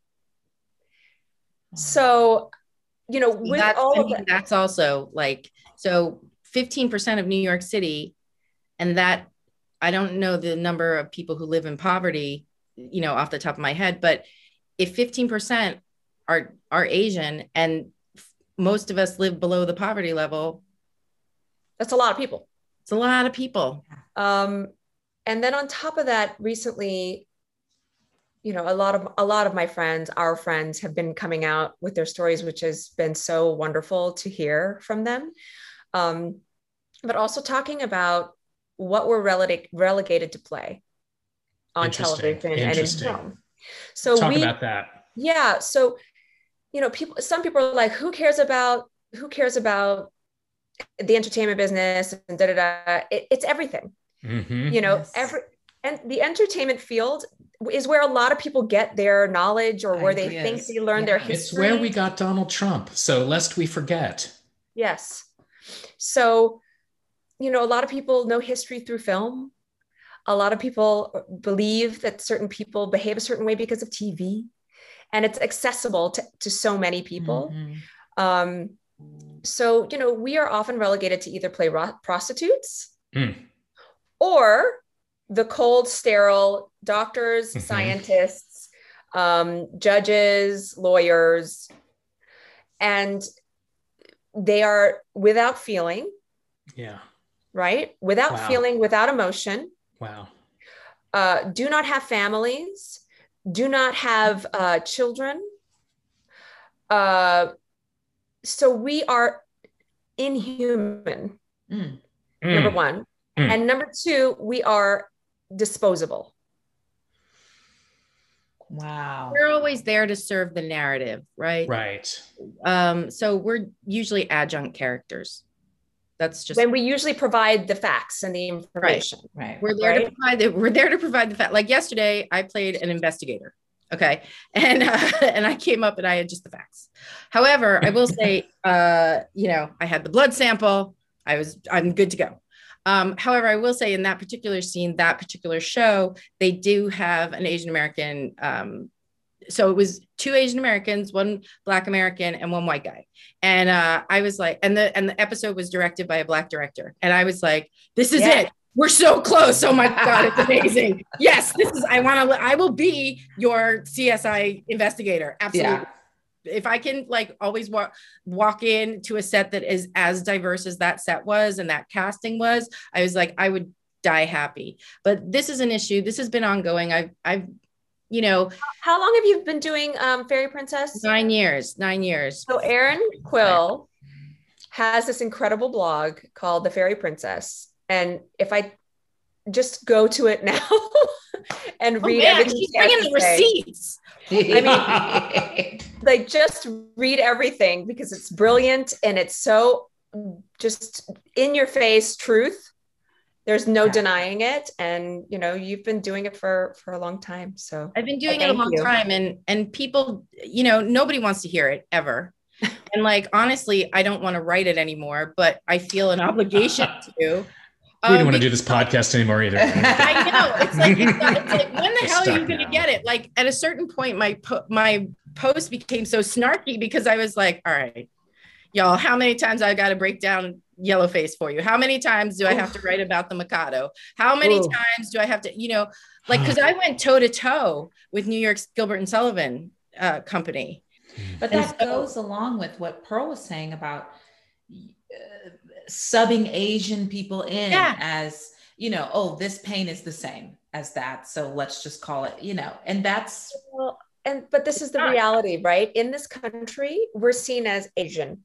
Speaker 4: So, you know, with
Speaker 3: that's,
Speaker 4: all
Speaker 3: I
Speaker 4: of
Speaker 3: mean,
Speaker 4: that,
Speaker 3: that's also like, so fifteen percent of New York City, and that, I don't know the number of people who live in poverty, you know, off the top of my head, but if fifteen percent are, are Asian and most of us live below the poverty level,
Speaker 4: that's a lot of people.
Speaker 3: It's a lot of people.
Speaker 4: Um, and then on top of that, recently, you know, a lot of a lot of my friends, our friends, have been coming out with their stories, which has been so wonderful to hear from them. Um, but also talking about what we're releg- relegated to play on television and in film. So
Speaker 2: talk
Speaker 4: we,
Speaker 2: about that.
Speaker 4: Yeah. So, you know, people. Some people are like, "Who cares about? Who cares about the entertainment business?" And da da da. It, it's everything.
Speaker 2: Mm-hmm.
Speaker 4: You know,
Speaker 1: yes.
Speaker 4: every and the entertainment field is where a lot of people get their knowledge, or where
Speaker 1: Ideas.
Speaker 4: they think they learn
Speaker 1: yeah.
Speaker 4: their history.
Speaker 2: It's where we got Donald Trump. So lest we forget.
Speaker 4: Yes. So, you know, a lot of people know history through film. A lot of people believe that certain people behave a certain way because of T V, and it's accessible to, to so many people. Mm-hmm. Um, so, you know, we are often relegated to either play ro- prostitutes mm. or the cold, sterile doctors, mm-hmm. scientists, um, judges, lawyers, and they are without feeling.
Speaker 2: Yeah.
Speaker 4: Right? Without wow. feeling, without emotion.
Speaker 2: Wow.
Speaker 4: Uh, do not have families, do not have uh, children. Uh, so we are inhuman, mm. number one. Mm. And number two, we are disposable.
Speaker 1: Wow.
Speaker 3: We're always there to serve the narrative, right?
Speaker 2: Right.
Speaker 3: Um, so we're usually adjunct characters. That's just
Speaker 4: when we usually provide the facts and the information.
Speaker 3: Right. right. We're there right? to provide the, we're there to provide the fact. Like yesterday, I played an investigator. Okay. And, uh, and I came up and I had just the facts. However, I will say, uh, you know, I had the blood sample. I was, I'm good to go. Um, however, I will say in that particular scene, that particular show, they do have an Asian American. Um, so it was two Asian Americans, one Black American and one white guy. And uh, I was like, and the, and the episode was directed by a Black director. And I was like, this is yeah. it. We're so close. Oh my God, it's amazing. Yes, this is, I want to, I will be your C S I investigator. Absolutely. Yeah. If I can like always walk, walk in to a set that is as diverse as that set was and that casting was, I was like, I would die happy. But this is an issue. This has been ongoing. I've, I've, you know.
Speaker 4: How long have you been doing um, Fairy Princess?
Speaker 3: Nine years, nine years.
Speaker 4: So Erin Quill has this incredible blog called The Fairy Princess. And if I just go to it now and
Speaker 3: oh,
Speaker 4: read
Speaker 3: man,
Speaker 4: everything,
Speaker 3: she's bringing the receipts.
Speaker 4: I mean, like just read everything because it's brilliant and it's so just in your face truth. There's no yeah. denying it. And, you know, you've been doing it for, for a long time. So
Speaker 3: I've been doing it a long you. time and, and people, you know, nobody wants to hear it ever. And like, honestly, I don't want to write it anymore, but I feel an obligation to.
Speaker 2: We don't um, want to do this podcast anymore either.
Speaker 3: I know. It's like, it's, it's like when the hell are you going to get it? Like at a certain point, my, po- my post became so snarky because I was like, all right, y'all, how many times I got to break down Yellowface for you? How many times do I have to write about the Mikado? How many Ooh. times do I have to, you know, like, because I went toe to toe with New York's Gilbert and Sullivan uh, company.
Speaker 1: But that so, goes along with what Pearl was saying about uh, subbing Asian people in yeah. as you know, oh, this pain is the same as that. So let's just call it, you know, and that's.
Speaker 4: Well, and, but this is the reality, right? In this country, we're seen as Asian.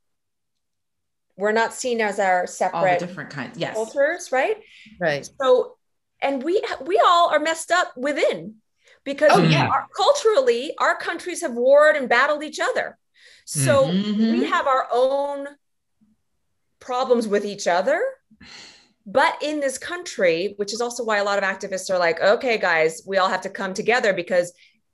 Speaker 4: We're not seen as our separate
Speaker 1: all the different kinds, yes,
Speaker 4: cultures, right?
Speaker 3: Right.
Speaker 4: So, and we we all are messed up within, because
Speaker 1: oh, yeah.
Speaker 4: our, culturally, our countries have warred and battled each other. So mm-hmm. we have our own problems with each other. But in this country, which is also why a lot of activists are like, okay, guys, we all have to come together, because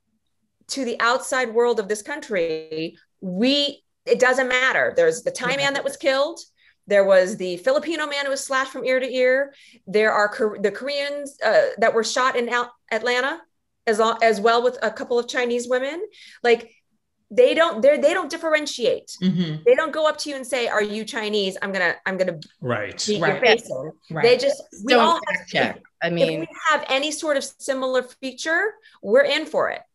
Speaker 4: to the outside world of this country, we, it doesn't matter. There's the Thai man that was killed. There was the Filipino man who was slashed from ear to ear. There are the Koreans uh, that were shot in Atlanta, as, as well with a couple of Chinese women. Like, they don't, they they don't differentiate. Mm-hmm. They don't go up to you and say, "Are you Chinese? I'm gonna, I'm gonna
Speaker 2: right.
Speaker 4: beat
Speaker 1: right.
Speaker 4: your face in."
Speaker 1: Right.
Speaker 4: They just, we
Speaker 3: don't
Speaker 4: all have
Speaker 3: check. I mean,
Speaker 4: if we have any sort of similar feature, we're in for it.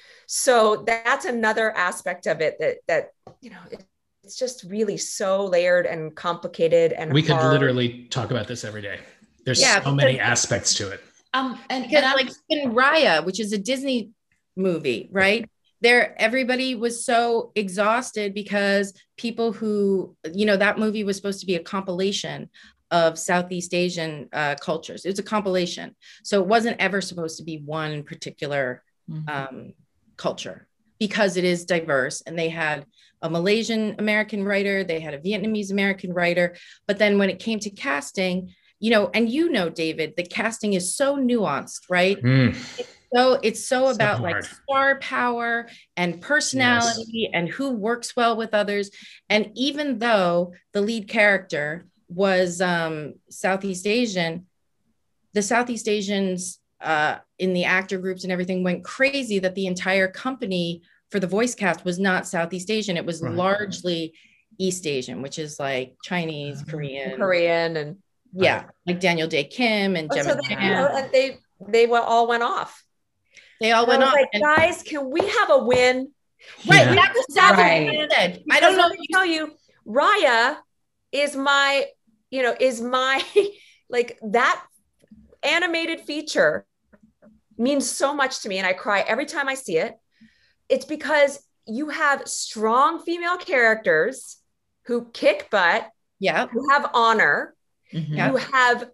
Speaker 4: So that's another aspect of it that, that, you know, it, it's just really so layered and complicated. And
Speaker 2: we
Speaker 4: hard.
Speaker 2: could literally talk about this every day. There's yeah, so many aspects to it.
Speaker 1: Um, and,
Speaker 3: because
Speaker 1: and
Speaker 3: like in Raya, which is a Disney movie, right? There, everybody was so exhausted because people who, you know, that movie was supposed to be a compilation of Southeast Asian uh, cultures. It was a compilation. So it wasn't ever supposed to be one particular mm-hmm. um, culture, because it is diverse. And they had a Malaysian American writer, they had a Vietnamese American writer. But then when it came to casting, you know, and you know, David, the casting is so nuanced, right? Mm. It's so it's so, so about hard. Like star power and personality yes. and who works well with others. And even though the lead character was um, Southeast Asian, the Southeast Asians uh, in the actor groups and everything went crazy that the entire company for the voice cast was not Southeast Asian. It was right. largely East Asian, which is like Chinese, Korean,
Speaker 4: Korean, and
Speaker 3: yeah, like Daniel Day Kim and
Speaker 4: oh,
Speaker 3: Gemma.
Speaker 4: So they, you know, and they they all went off.
Speaker 3: They all went off.
Speaker 4: Like, and, guys, can we have a win?
Speaker 3: Right,
Speaker 4: yeah.
Speaker 3: that's exactly right. what I said. I don't know.
Speaker 4: Let me tell you, Raya is my, you know, is my like that animated feature means so much to me, and I cry every time I see it. It's because you have strong female characters who kick butt,
Speaker 3: yeah,
Speaker 4: who have honor, mm-hmm. you have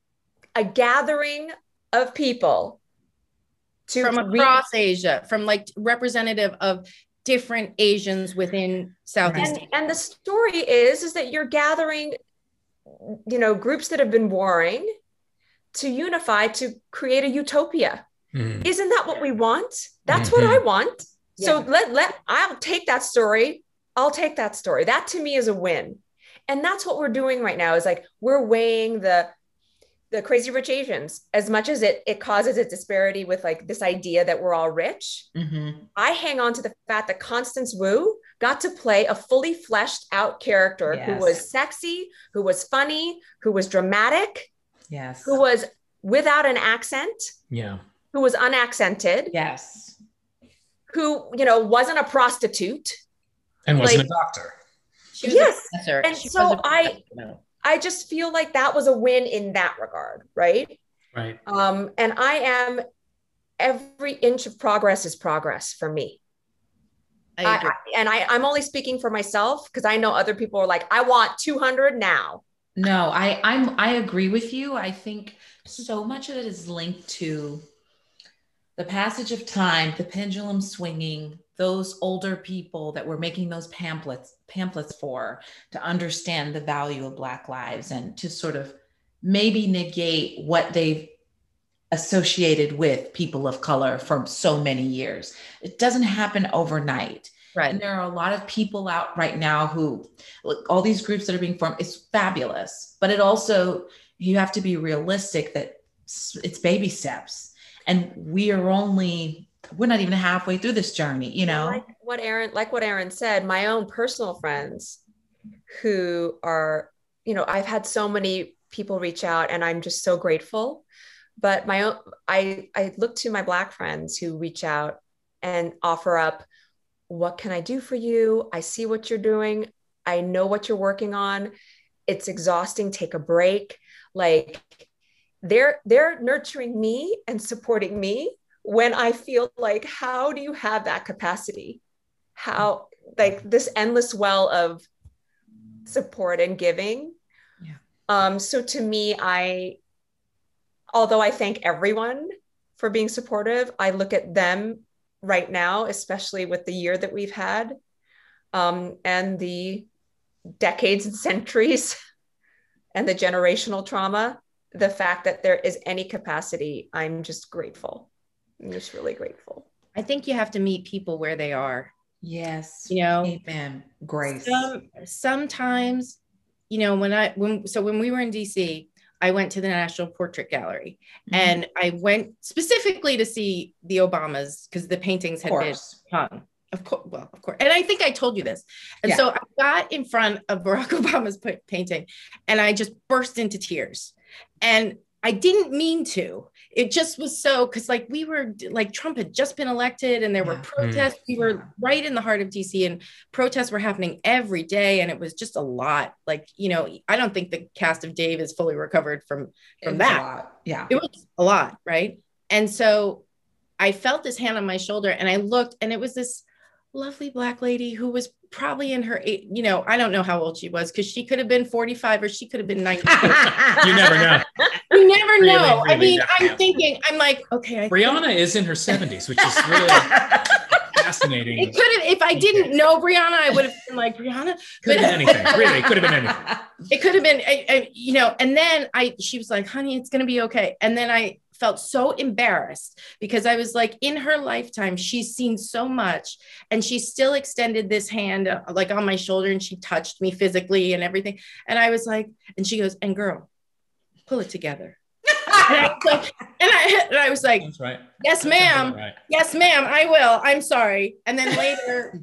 Speaker 4: a gathering of people to
Speaker 3: from across re- Asia, from like representative of different Asians within Southeast
Speaker 4: Asia. And the story is, is that you're gathering, you know, groups that have been warring to unify, to create a utopia. Mm. Isn't that what we want? That's mm-hmm. what I want. Yeah. So let, let, I'll take that story. I'll take that story. That to me is a win. And that's what we're doing right now, is like, we're weighing the, the Crazy Rich Asians, as much as it, it causes a disparity with like this idea that we're all rich. Mm-hmm. I hang on to the fact that Constance Wu got to play a fully fleshed out character yes. who was sexy, who was funny, who was dramatic,
Speaker 1: yes,
Speaker 4: who was without an accent,
Speaker 2: yeah,
Speaker 4: who was unaccented,
Speaker 1: yes,
Speaker 4: who, you know, wasn't a prostitute.
Speaker 2: And wasn't like, a doctor.
Speaker 4: She was yes. a professor. And she so I, I just feel like that was a win in that regard. Right.
Speaker 2: Right.
Speaker 4: Um, and I am, every inch of progress is progress for me. I I, I, and I, I'm only speaking for myself, because I know other people are like, I want two hundred now.
Speaker 1: No, I, I'm, I agree with you. I think so much of it is linked to the passage of time, the pendulum swinging, those older people that were making those pamphlets pamphlets for, to understand the value of Black lives and to sort of maybe negate what they've associated with people of color for so many years. It doesn't happen overnight.
Speaker 3: Right.
Speaker 1: And there are a lot of people out right now who, look, all these groups that are being formed, it's fabulous, but it also, you have to be realistic that it's baby steps. And we are only, we're not even halfway through this journey, you know?
Speaker 4: Like what Aaron, like what Aaron said, my own personal friends who are, you know, I've had so many people reach out, and I'm just so grateful. But my own, I, I look to my Black friends who reach out and offer up, what can I do for you? I see what you're doing. I know what you're working on. It's exhausting. Take a break. Like, they're they're nurturing me and supporting me when I feel like, how do you have that capacity? How, like, this endless well of support and giving.
Speaker 1: Yeah.
Speaker 4: Um, so to me, I, although I thank everyone for being supportive, I look at them right now, especially with the year that we've had, um, and the decades and centuries and the generational trauma, the fact that there is any capacity, I'm just grateful. I'm just really grateful.
Speaker 3: I think you have to meet people where they are.
Speaker 1: Yes.
Speaker 3: You know,
Speaker 1: amen. Grace.
Speaker 3: Some, sometimes, you know, when I, when, so when we were in D C, I went to the National Portrait Gallery, mm-hmm. and I went specifically to see the Obamas because the paintings had been hung. Of course, well, of course. And I think I told you this. And yeah. so I got in front of Barack Obama's painting and I just burst into tears. And I didn't mean to. It just was so, because like we were, like Trump had just been elected and there yeah. were protests. Mm-hmm. We were right in the heart of D C and protests were happening every day. And it was just a lot. Like, you know, I don't think the cast of Dave is fully recovered from, from that.
Speaker 1: A lot. Yeah.
Speaker 3: It was a lot. Right. And so I felt this hand on my shoulder and I looked and it was this lovely Black lady who was probably in her, eight, you know, I don't know how old she was because she could have been forty-five or she could have been ninety.
Speaker 2: You never know.
Speaker 3: You never
Speaker 2: really,
Speaker 3: know.
Speaker 2: Really,
Speaker 3: I mean, I'm
Speaker 2: know.
Speaker 3: thinking, I'm like, okay. I
Speaker 2: Brianna
Speaker 3: think-
Speaker 2: is in her seventies, which is really fascinating.
Speaker 3: It could have, if I didn't know Brianna, I would have been like, Brianna.
Speaker 2: Could have been anything. Really, it could have been anything.
Speaker 3: It could have been, I, I, you know, and then I, she was like, honey, it's going to be okay. And then I felt so embarrassed because I was like, in her lifetime, she's seen so much and she still extended this hand uh, like on my shoulder and she touched me physically and everything. And I was like, and she goes, and girl, pull it together. and, I was like, and, I, and I was like,
Speaker 2: That's right.
Speaker 3: Yes,
Speaker 2: That's
Speaker 3: ma'am.
Speaker 2: Right.
Speaker 3: Yes, ma'am. I will. I'm sorry. And then later,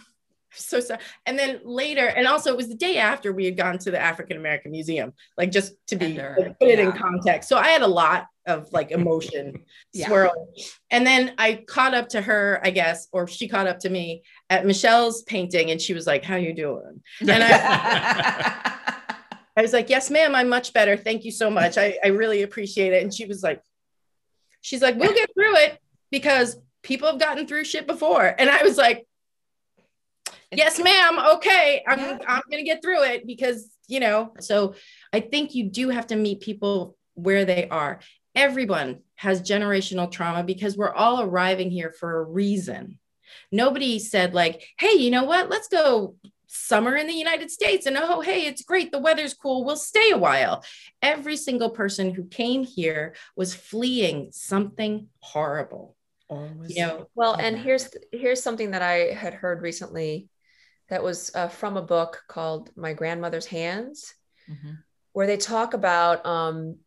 Speaker 3: so sorry. And then later, and also it was the day after we had gone to the African American Museum, like just to be like, put it yeah. in context. So I had a lot of like emotion yeah. swirling. And then I caught up to her, I guess, or she caught up to me at Michelle's painting. And she was like, how you doing? And I, I was like, yes, ma'am, I'm much better. Thank you so much. I, I really appreciate it. And she was like, she's like, we'll get through it because people have gotten through shit before. And I was like, yes, ma'am. Okay. I'm, yeah. I'm going to get through it because, you know, so I think you do have to meet people where they are. Everyone has generational trauma because we're all arriving here for a reason. Nobody said like, hey, you know what? Let's go summer in the United States. And oh, hey, it's great. The weather's cool. We'll stay a while. Every single person who came here was fleeing something horrible.
Speaker 1: Always.
Speaker 4: You know, well, and here's, here's something that I had heard recently that was uh, from a book called My Grandmother's Hands, mm-hmm. where they talk about um,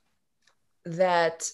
Speaker 4: that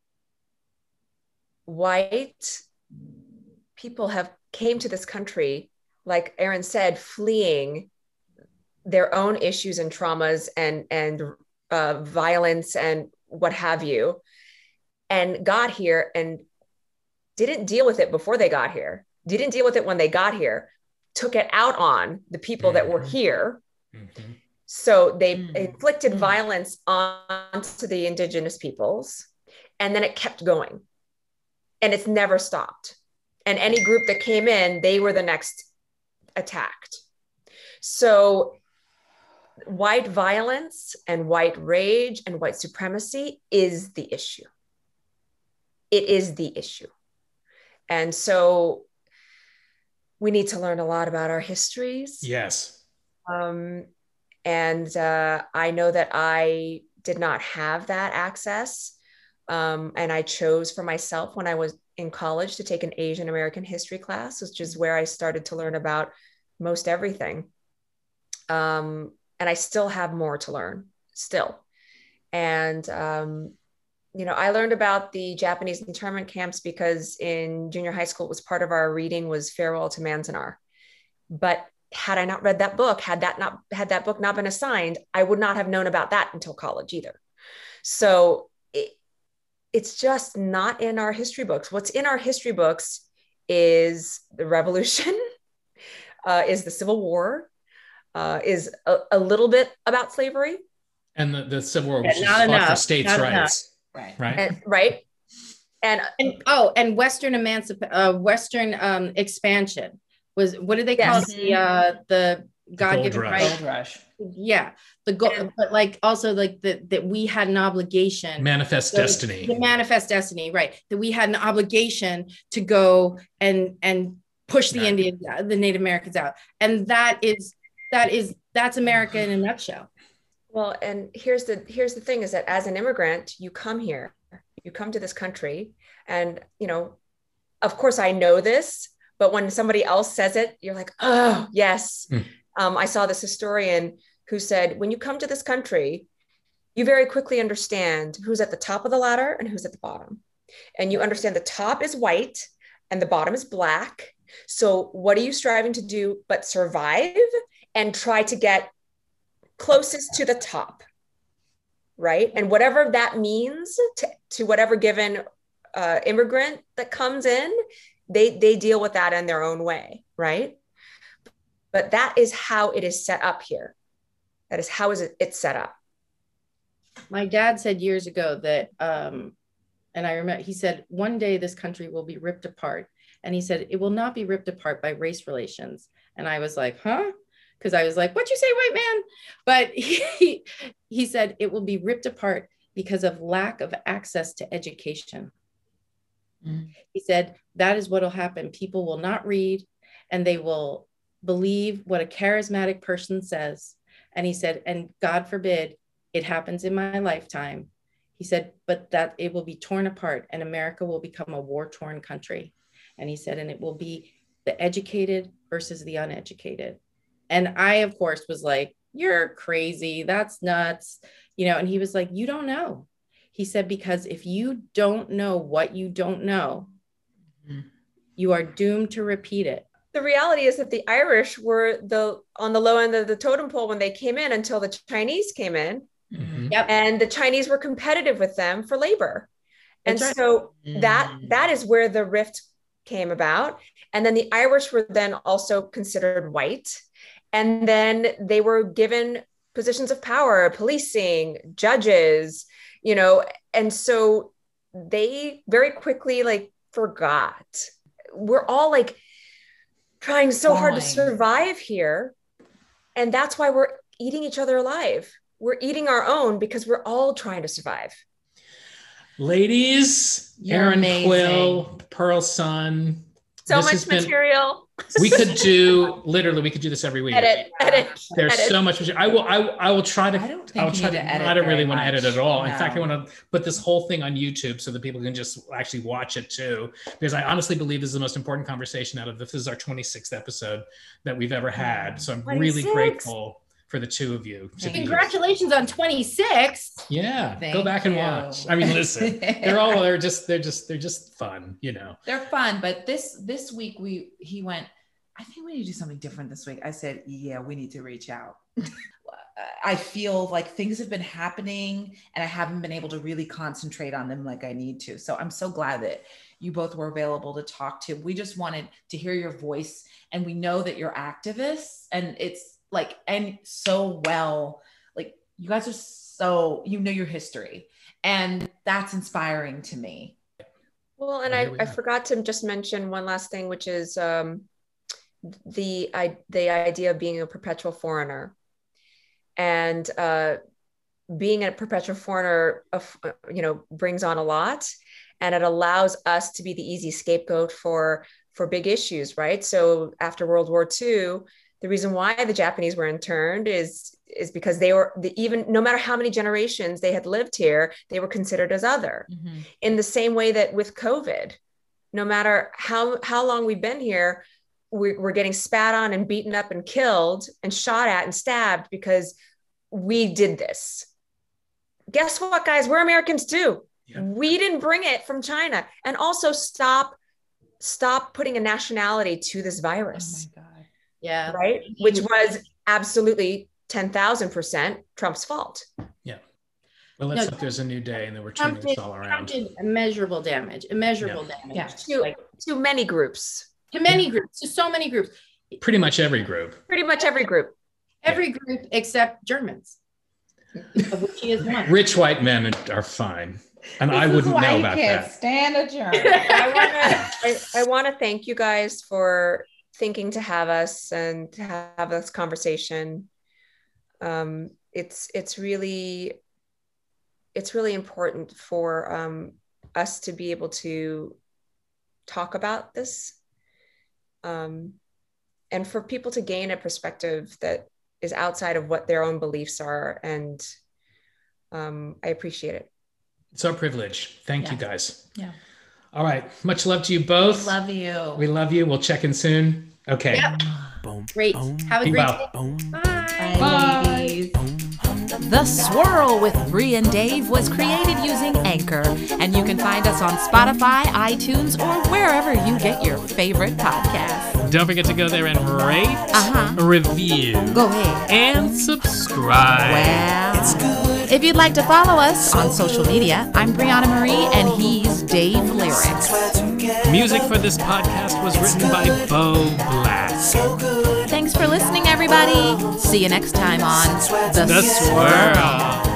Speaker 4: white people have came to this country, like Erin said, fleeing their own issues and traumas and, and uh, violence and what have you, and got here and didn't deal with it before they got here, didn't deal with it when they got here, took it out on the people mm-hmm. that were here. Mm-hmm. So they mm-hmm. inflicted mm-hmm. violence onto the indigenous peoples, and then it kept going and it's never stopped. And any group that came in, they were the next attacked. So white violence and white rage and white supremacy is the issue. It is the issue. And so we need to learn a lot about our histories.
Speaker 2: Yes.
Speaker 4: Um, and uh, I know that I did not have that access. Um, and I chose for myself when I was in college to take an Asian American history class, which is where I started to learn about most everything. Um, and I still have more to learn still. And, um, you know, I learned about the Japanese internment camps because in junior high school, it was part of our reading was Farewell to Manzanar. But had I not read that book, had that not had that book not been assigned, I would not have known about that until college either. So it, it's just not in our history books. What's in our history books is the revolution, uh, is the Civil War, uh, is a, a little bit about slavery,
Speaker 2: And the, the Civil War was
Speaker 3: Yeah,
Speaker 2: just
Speaker 3: not
Speaker 2: fought
Speaker 3: enough,
Speaker 2: for states'
Speaker 3: not
Speaker 2: rights.
Speaker 1: Right.
Speaker 2: Right.
Speaker 4: And, right. And,
Speaker 3: And oh, and Western emancip uh, Western um, expansion was, what did they call
Speaker 4: Yes.
Speaker 3: it? The uh, the God given
Speaker 2: Gold
Speaker 3: right.
Speaker 2: rush.
Speaker 1: Gold rush.
Speaker 3: Yeah, the goal, but like also like that that we had an obligation.
Speaker 2: Manifest
Speaker 3: So
Speaker 2: destiny.
Speaker 3: The manifest destiny, right? That we had an obligation to go and and push the
Speaker 2: Right.
Speaker 3: Indians, out, the Native Americans out, and that is that is that's America in a nutshell.
Speaker 4: well, and here's the here's the thing is that as an immigrant, you come here, you come to this country, and you know, of course, I know this, but when somebody else says it, you're like, oh yes.
Speaker 2: Mm.
Speaker 4: Um, I saw this historian who said, when you come to this country, you very quickly understand who's at the top of the ladder and who's at the bottom. And you understand the top is white and the bottom is black. So what are you striving to do but survive and try to get closest to the top, right? And whatever that means to, to whatever given uh, immigrant that comes in, they, they deal with that in their own way, right? But that is how it is set up here. That is how is it it's set up.
Speaker 3: My dad said years ago that, um, and I remember he said, one day this country will be ripped apart. And he said, it will not be ripped apart by race relations. And I was like, huh? Because I was like, what'd you say, white man? But he, he said, it will be ripped apart because of lack of access to education. Mm. He said, that is what will happen. People will not read and they will believe what a charismatic person says. And he said, and God forbid it happens in my lifetime. He said, but that it will be torn apart and America will become a war-torn country. And he said, and it will be the educated versus the uneducated. And I, of course, was like, you're crazy. That's nuts. You know, and he was like, you don't know. He said, because if you don't know what you don't know, mm-hmm. you are doomed to repeat it.
Speaker 4: The reality is that the Irish were the on the low end of the totem pole when they came in until the Chinese came in.
Speaker 3: Mm-hmm. Yep.
Speaker 4: And the Chinese were competitive with them for labor. And
Speaker 3: That's
Speaker 4: so
Speaker 3: right.
Speaker 4: that that is where the rift came about. And then the Irish were then also considered white. And then they were given positions of power, policing, judges, you know, and so they very quickly like forgot. We're all like trying so Fine. hard to survive here. And that's why we're eating each other alive. We're eating our own because we're all trying to survive.
Speaker 2: Ladies,
Speaker 1: You're
Speaker 2: Erin
Speaker 1: amazing.
Speaker 2: Quill, Pearl Sun.
Speaker 4: So much material.
Speaker 2: Been, we could do literally. We could do this every week.
Speaker 4: Edit, edit.
Speaker 2: There's
Speaker 4: edit.
Speaker 2: so much material. I will. I, I will try to.
Speaker 1: I don't think
Speaker 2: I will try to.
Speaker 1: to edit
Speaker 2: I don't really
Speaker 1: much.
Speaker 2: want to edit at all.
Speaker 1: No.
Speaker 2: In fact, I want to put this whole thing on YouTube so that people can just actually watch it too. Because I honestly believe this is the most important conversation out of this. This is our twenty-sixth episode that we've ever had. So I'm really grateful for the two of you.
Speaker 3: Congratulations on twenty-six.
Speaker 2: Yeah,
Speaker 1: Thank
Speaker 2: go back and
Speaker 1: you.
Speaker 2: watch. I mean, listen, they're all they're just they're just they're just fun, you know.
Speaker 1: They're fun, but this this week we he went, I think we need to do something different this week. I said, yeah, we need to reach out. I feel like things have been happening and I haven't been able to really concentrate on them like I need to. So I'm so glad that you both were available to talk to. We just wanted to hear your voice, and we know that you're activists, and it's like, and so well, like you guys are so, you know, your history, and that's inspiring to me.
Speaker 4: Well, and I, I forgot to just mention one last thing, which is um, the, I, the idea of being a perpetual foreigner, and uh, being a perpetual foreigner, of, you know, brings on a lot, and it allows us to be the easy scapegoat for, for big issues, right? So after World War Two, the reason why the Japanese were interned is, is because they were the, even no matter how many generations they had lived here, they were considered as other. Mm-hmm. In the same way that with COVID, no matter how, how long we've been here, we're, we're getting spat on and beaten up and killed and shot at and stabbed because we did this. Guess what, guys? We're Americans too. Yeah. We didn't bring it from China. And also stop, stop putting a nationality to this virus.
Speaker 1: Oh my God.
Speaker 3: Yeah.
Speaker 4: Right. Which was absolutely ten thousand percent Trump's fault.
Speaker 2: Yeah. Well, let's
Speaker 3: no,
Speaker 2: hope there's a new day and then we're turning
Speaker 3: Trump
Speaker 2: this
Speaker 3: did,
Speaker 2: all around.
Speaker 3: Trump did immeasurable damage, immeasurable
Speaker 2: yeah.
Speaker 3: damage.
Speaker 1: Yeah.
Speaker 4: To,
Speaker 3: like,
Speaker 4: to many groups.
Speaker 3: To many
Speaker 2: yeah.
Speaker 3: groups, to so many groups.
Speaker 2: Pretty much every group.
Speaker 4: Pretty much every group.
Speaker 3: Every yeah. group except Germans. of which he is one.
Speaker 2: Rich white men are fine. And
Speaker 1: this
Speaker 2: I wouldn't know about
Speaker 1: can't
Speaker 2: that.
Speaker 1: Stand a germ.
Speaker 4: I want to I, I want to thank you guys for thinking to have us and to have this conversation. Um, it's it's really it's really important for um, us to be able to talk about this, um, and for people to gain a perspective that is outside of what their own beliefs are. And um, I appreciate it.
Speaker 2: It's our privilege. Thank
Speaker 1: yeah.
Speaker 2: you guys.
Speaker 1: Yeah.
Speaker 2: All right. Much love to you both.
Speaker 1: We love you.
Speaker 2: We love you. We'll check in soon. Okay.
Speaker 3: Yep.
Speaker 5: Boom,
Speaker 3: Great.
Speaker 5: boom,
Speaker 3: Have a
Speaker 2: Be
Speaker 3: great
Speaker 2: well.
Speaker 3: day.
Speaker 5: boom,
Speaker 3: Bye.
Speaker 2: Bye.
Speaker 1: ladies.
Speaker 6: The Swirl with Bree and Dave was created using Anchor, and you can find us on Spotify, iTunes, or wherever you get your favorite podcasts.
Speaker 5: Don't forget to go there and rate,
Speaker 6: Uh-huh.
Speaker 5: review,
Speaker 6: Go ahead.
Speaker 5: and subscribe.
Speaker 6: Well, if you'd like to follow us on social media, I'm Brianna Marie, and he's Dave Lyrics.
Speaker 5: Music for this podcast was written by Bo Black.
Speaker 6: Thanks for listening, everybody. See you next time on The,
Speaker 5: The Swirl.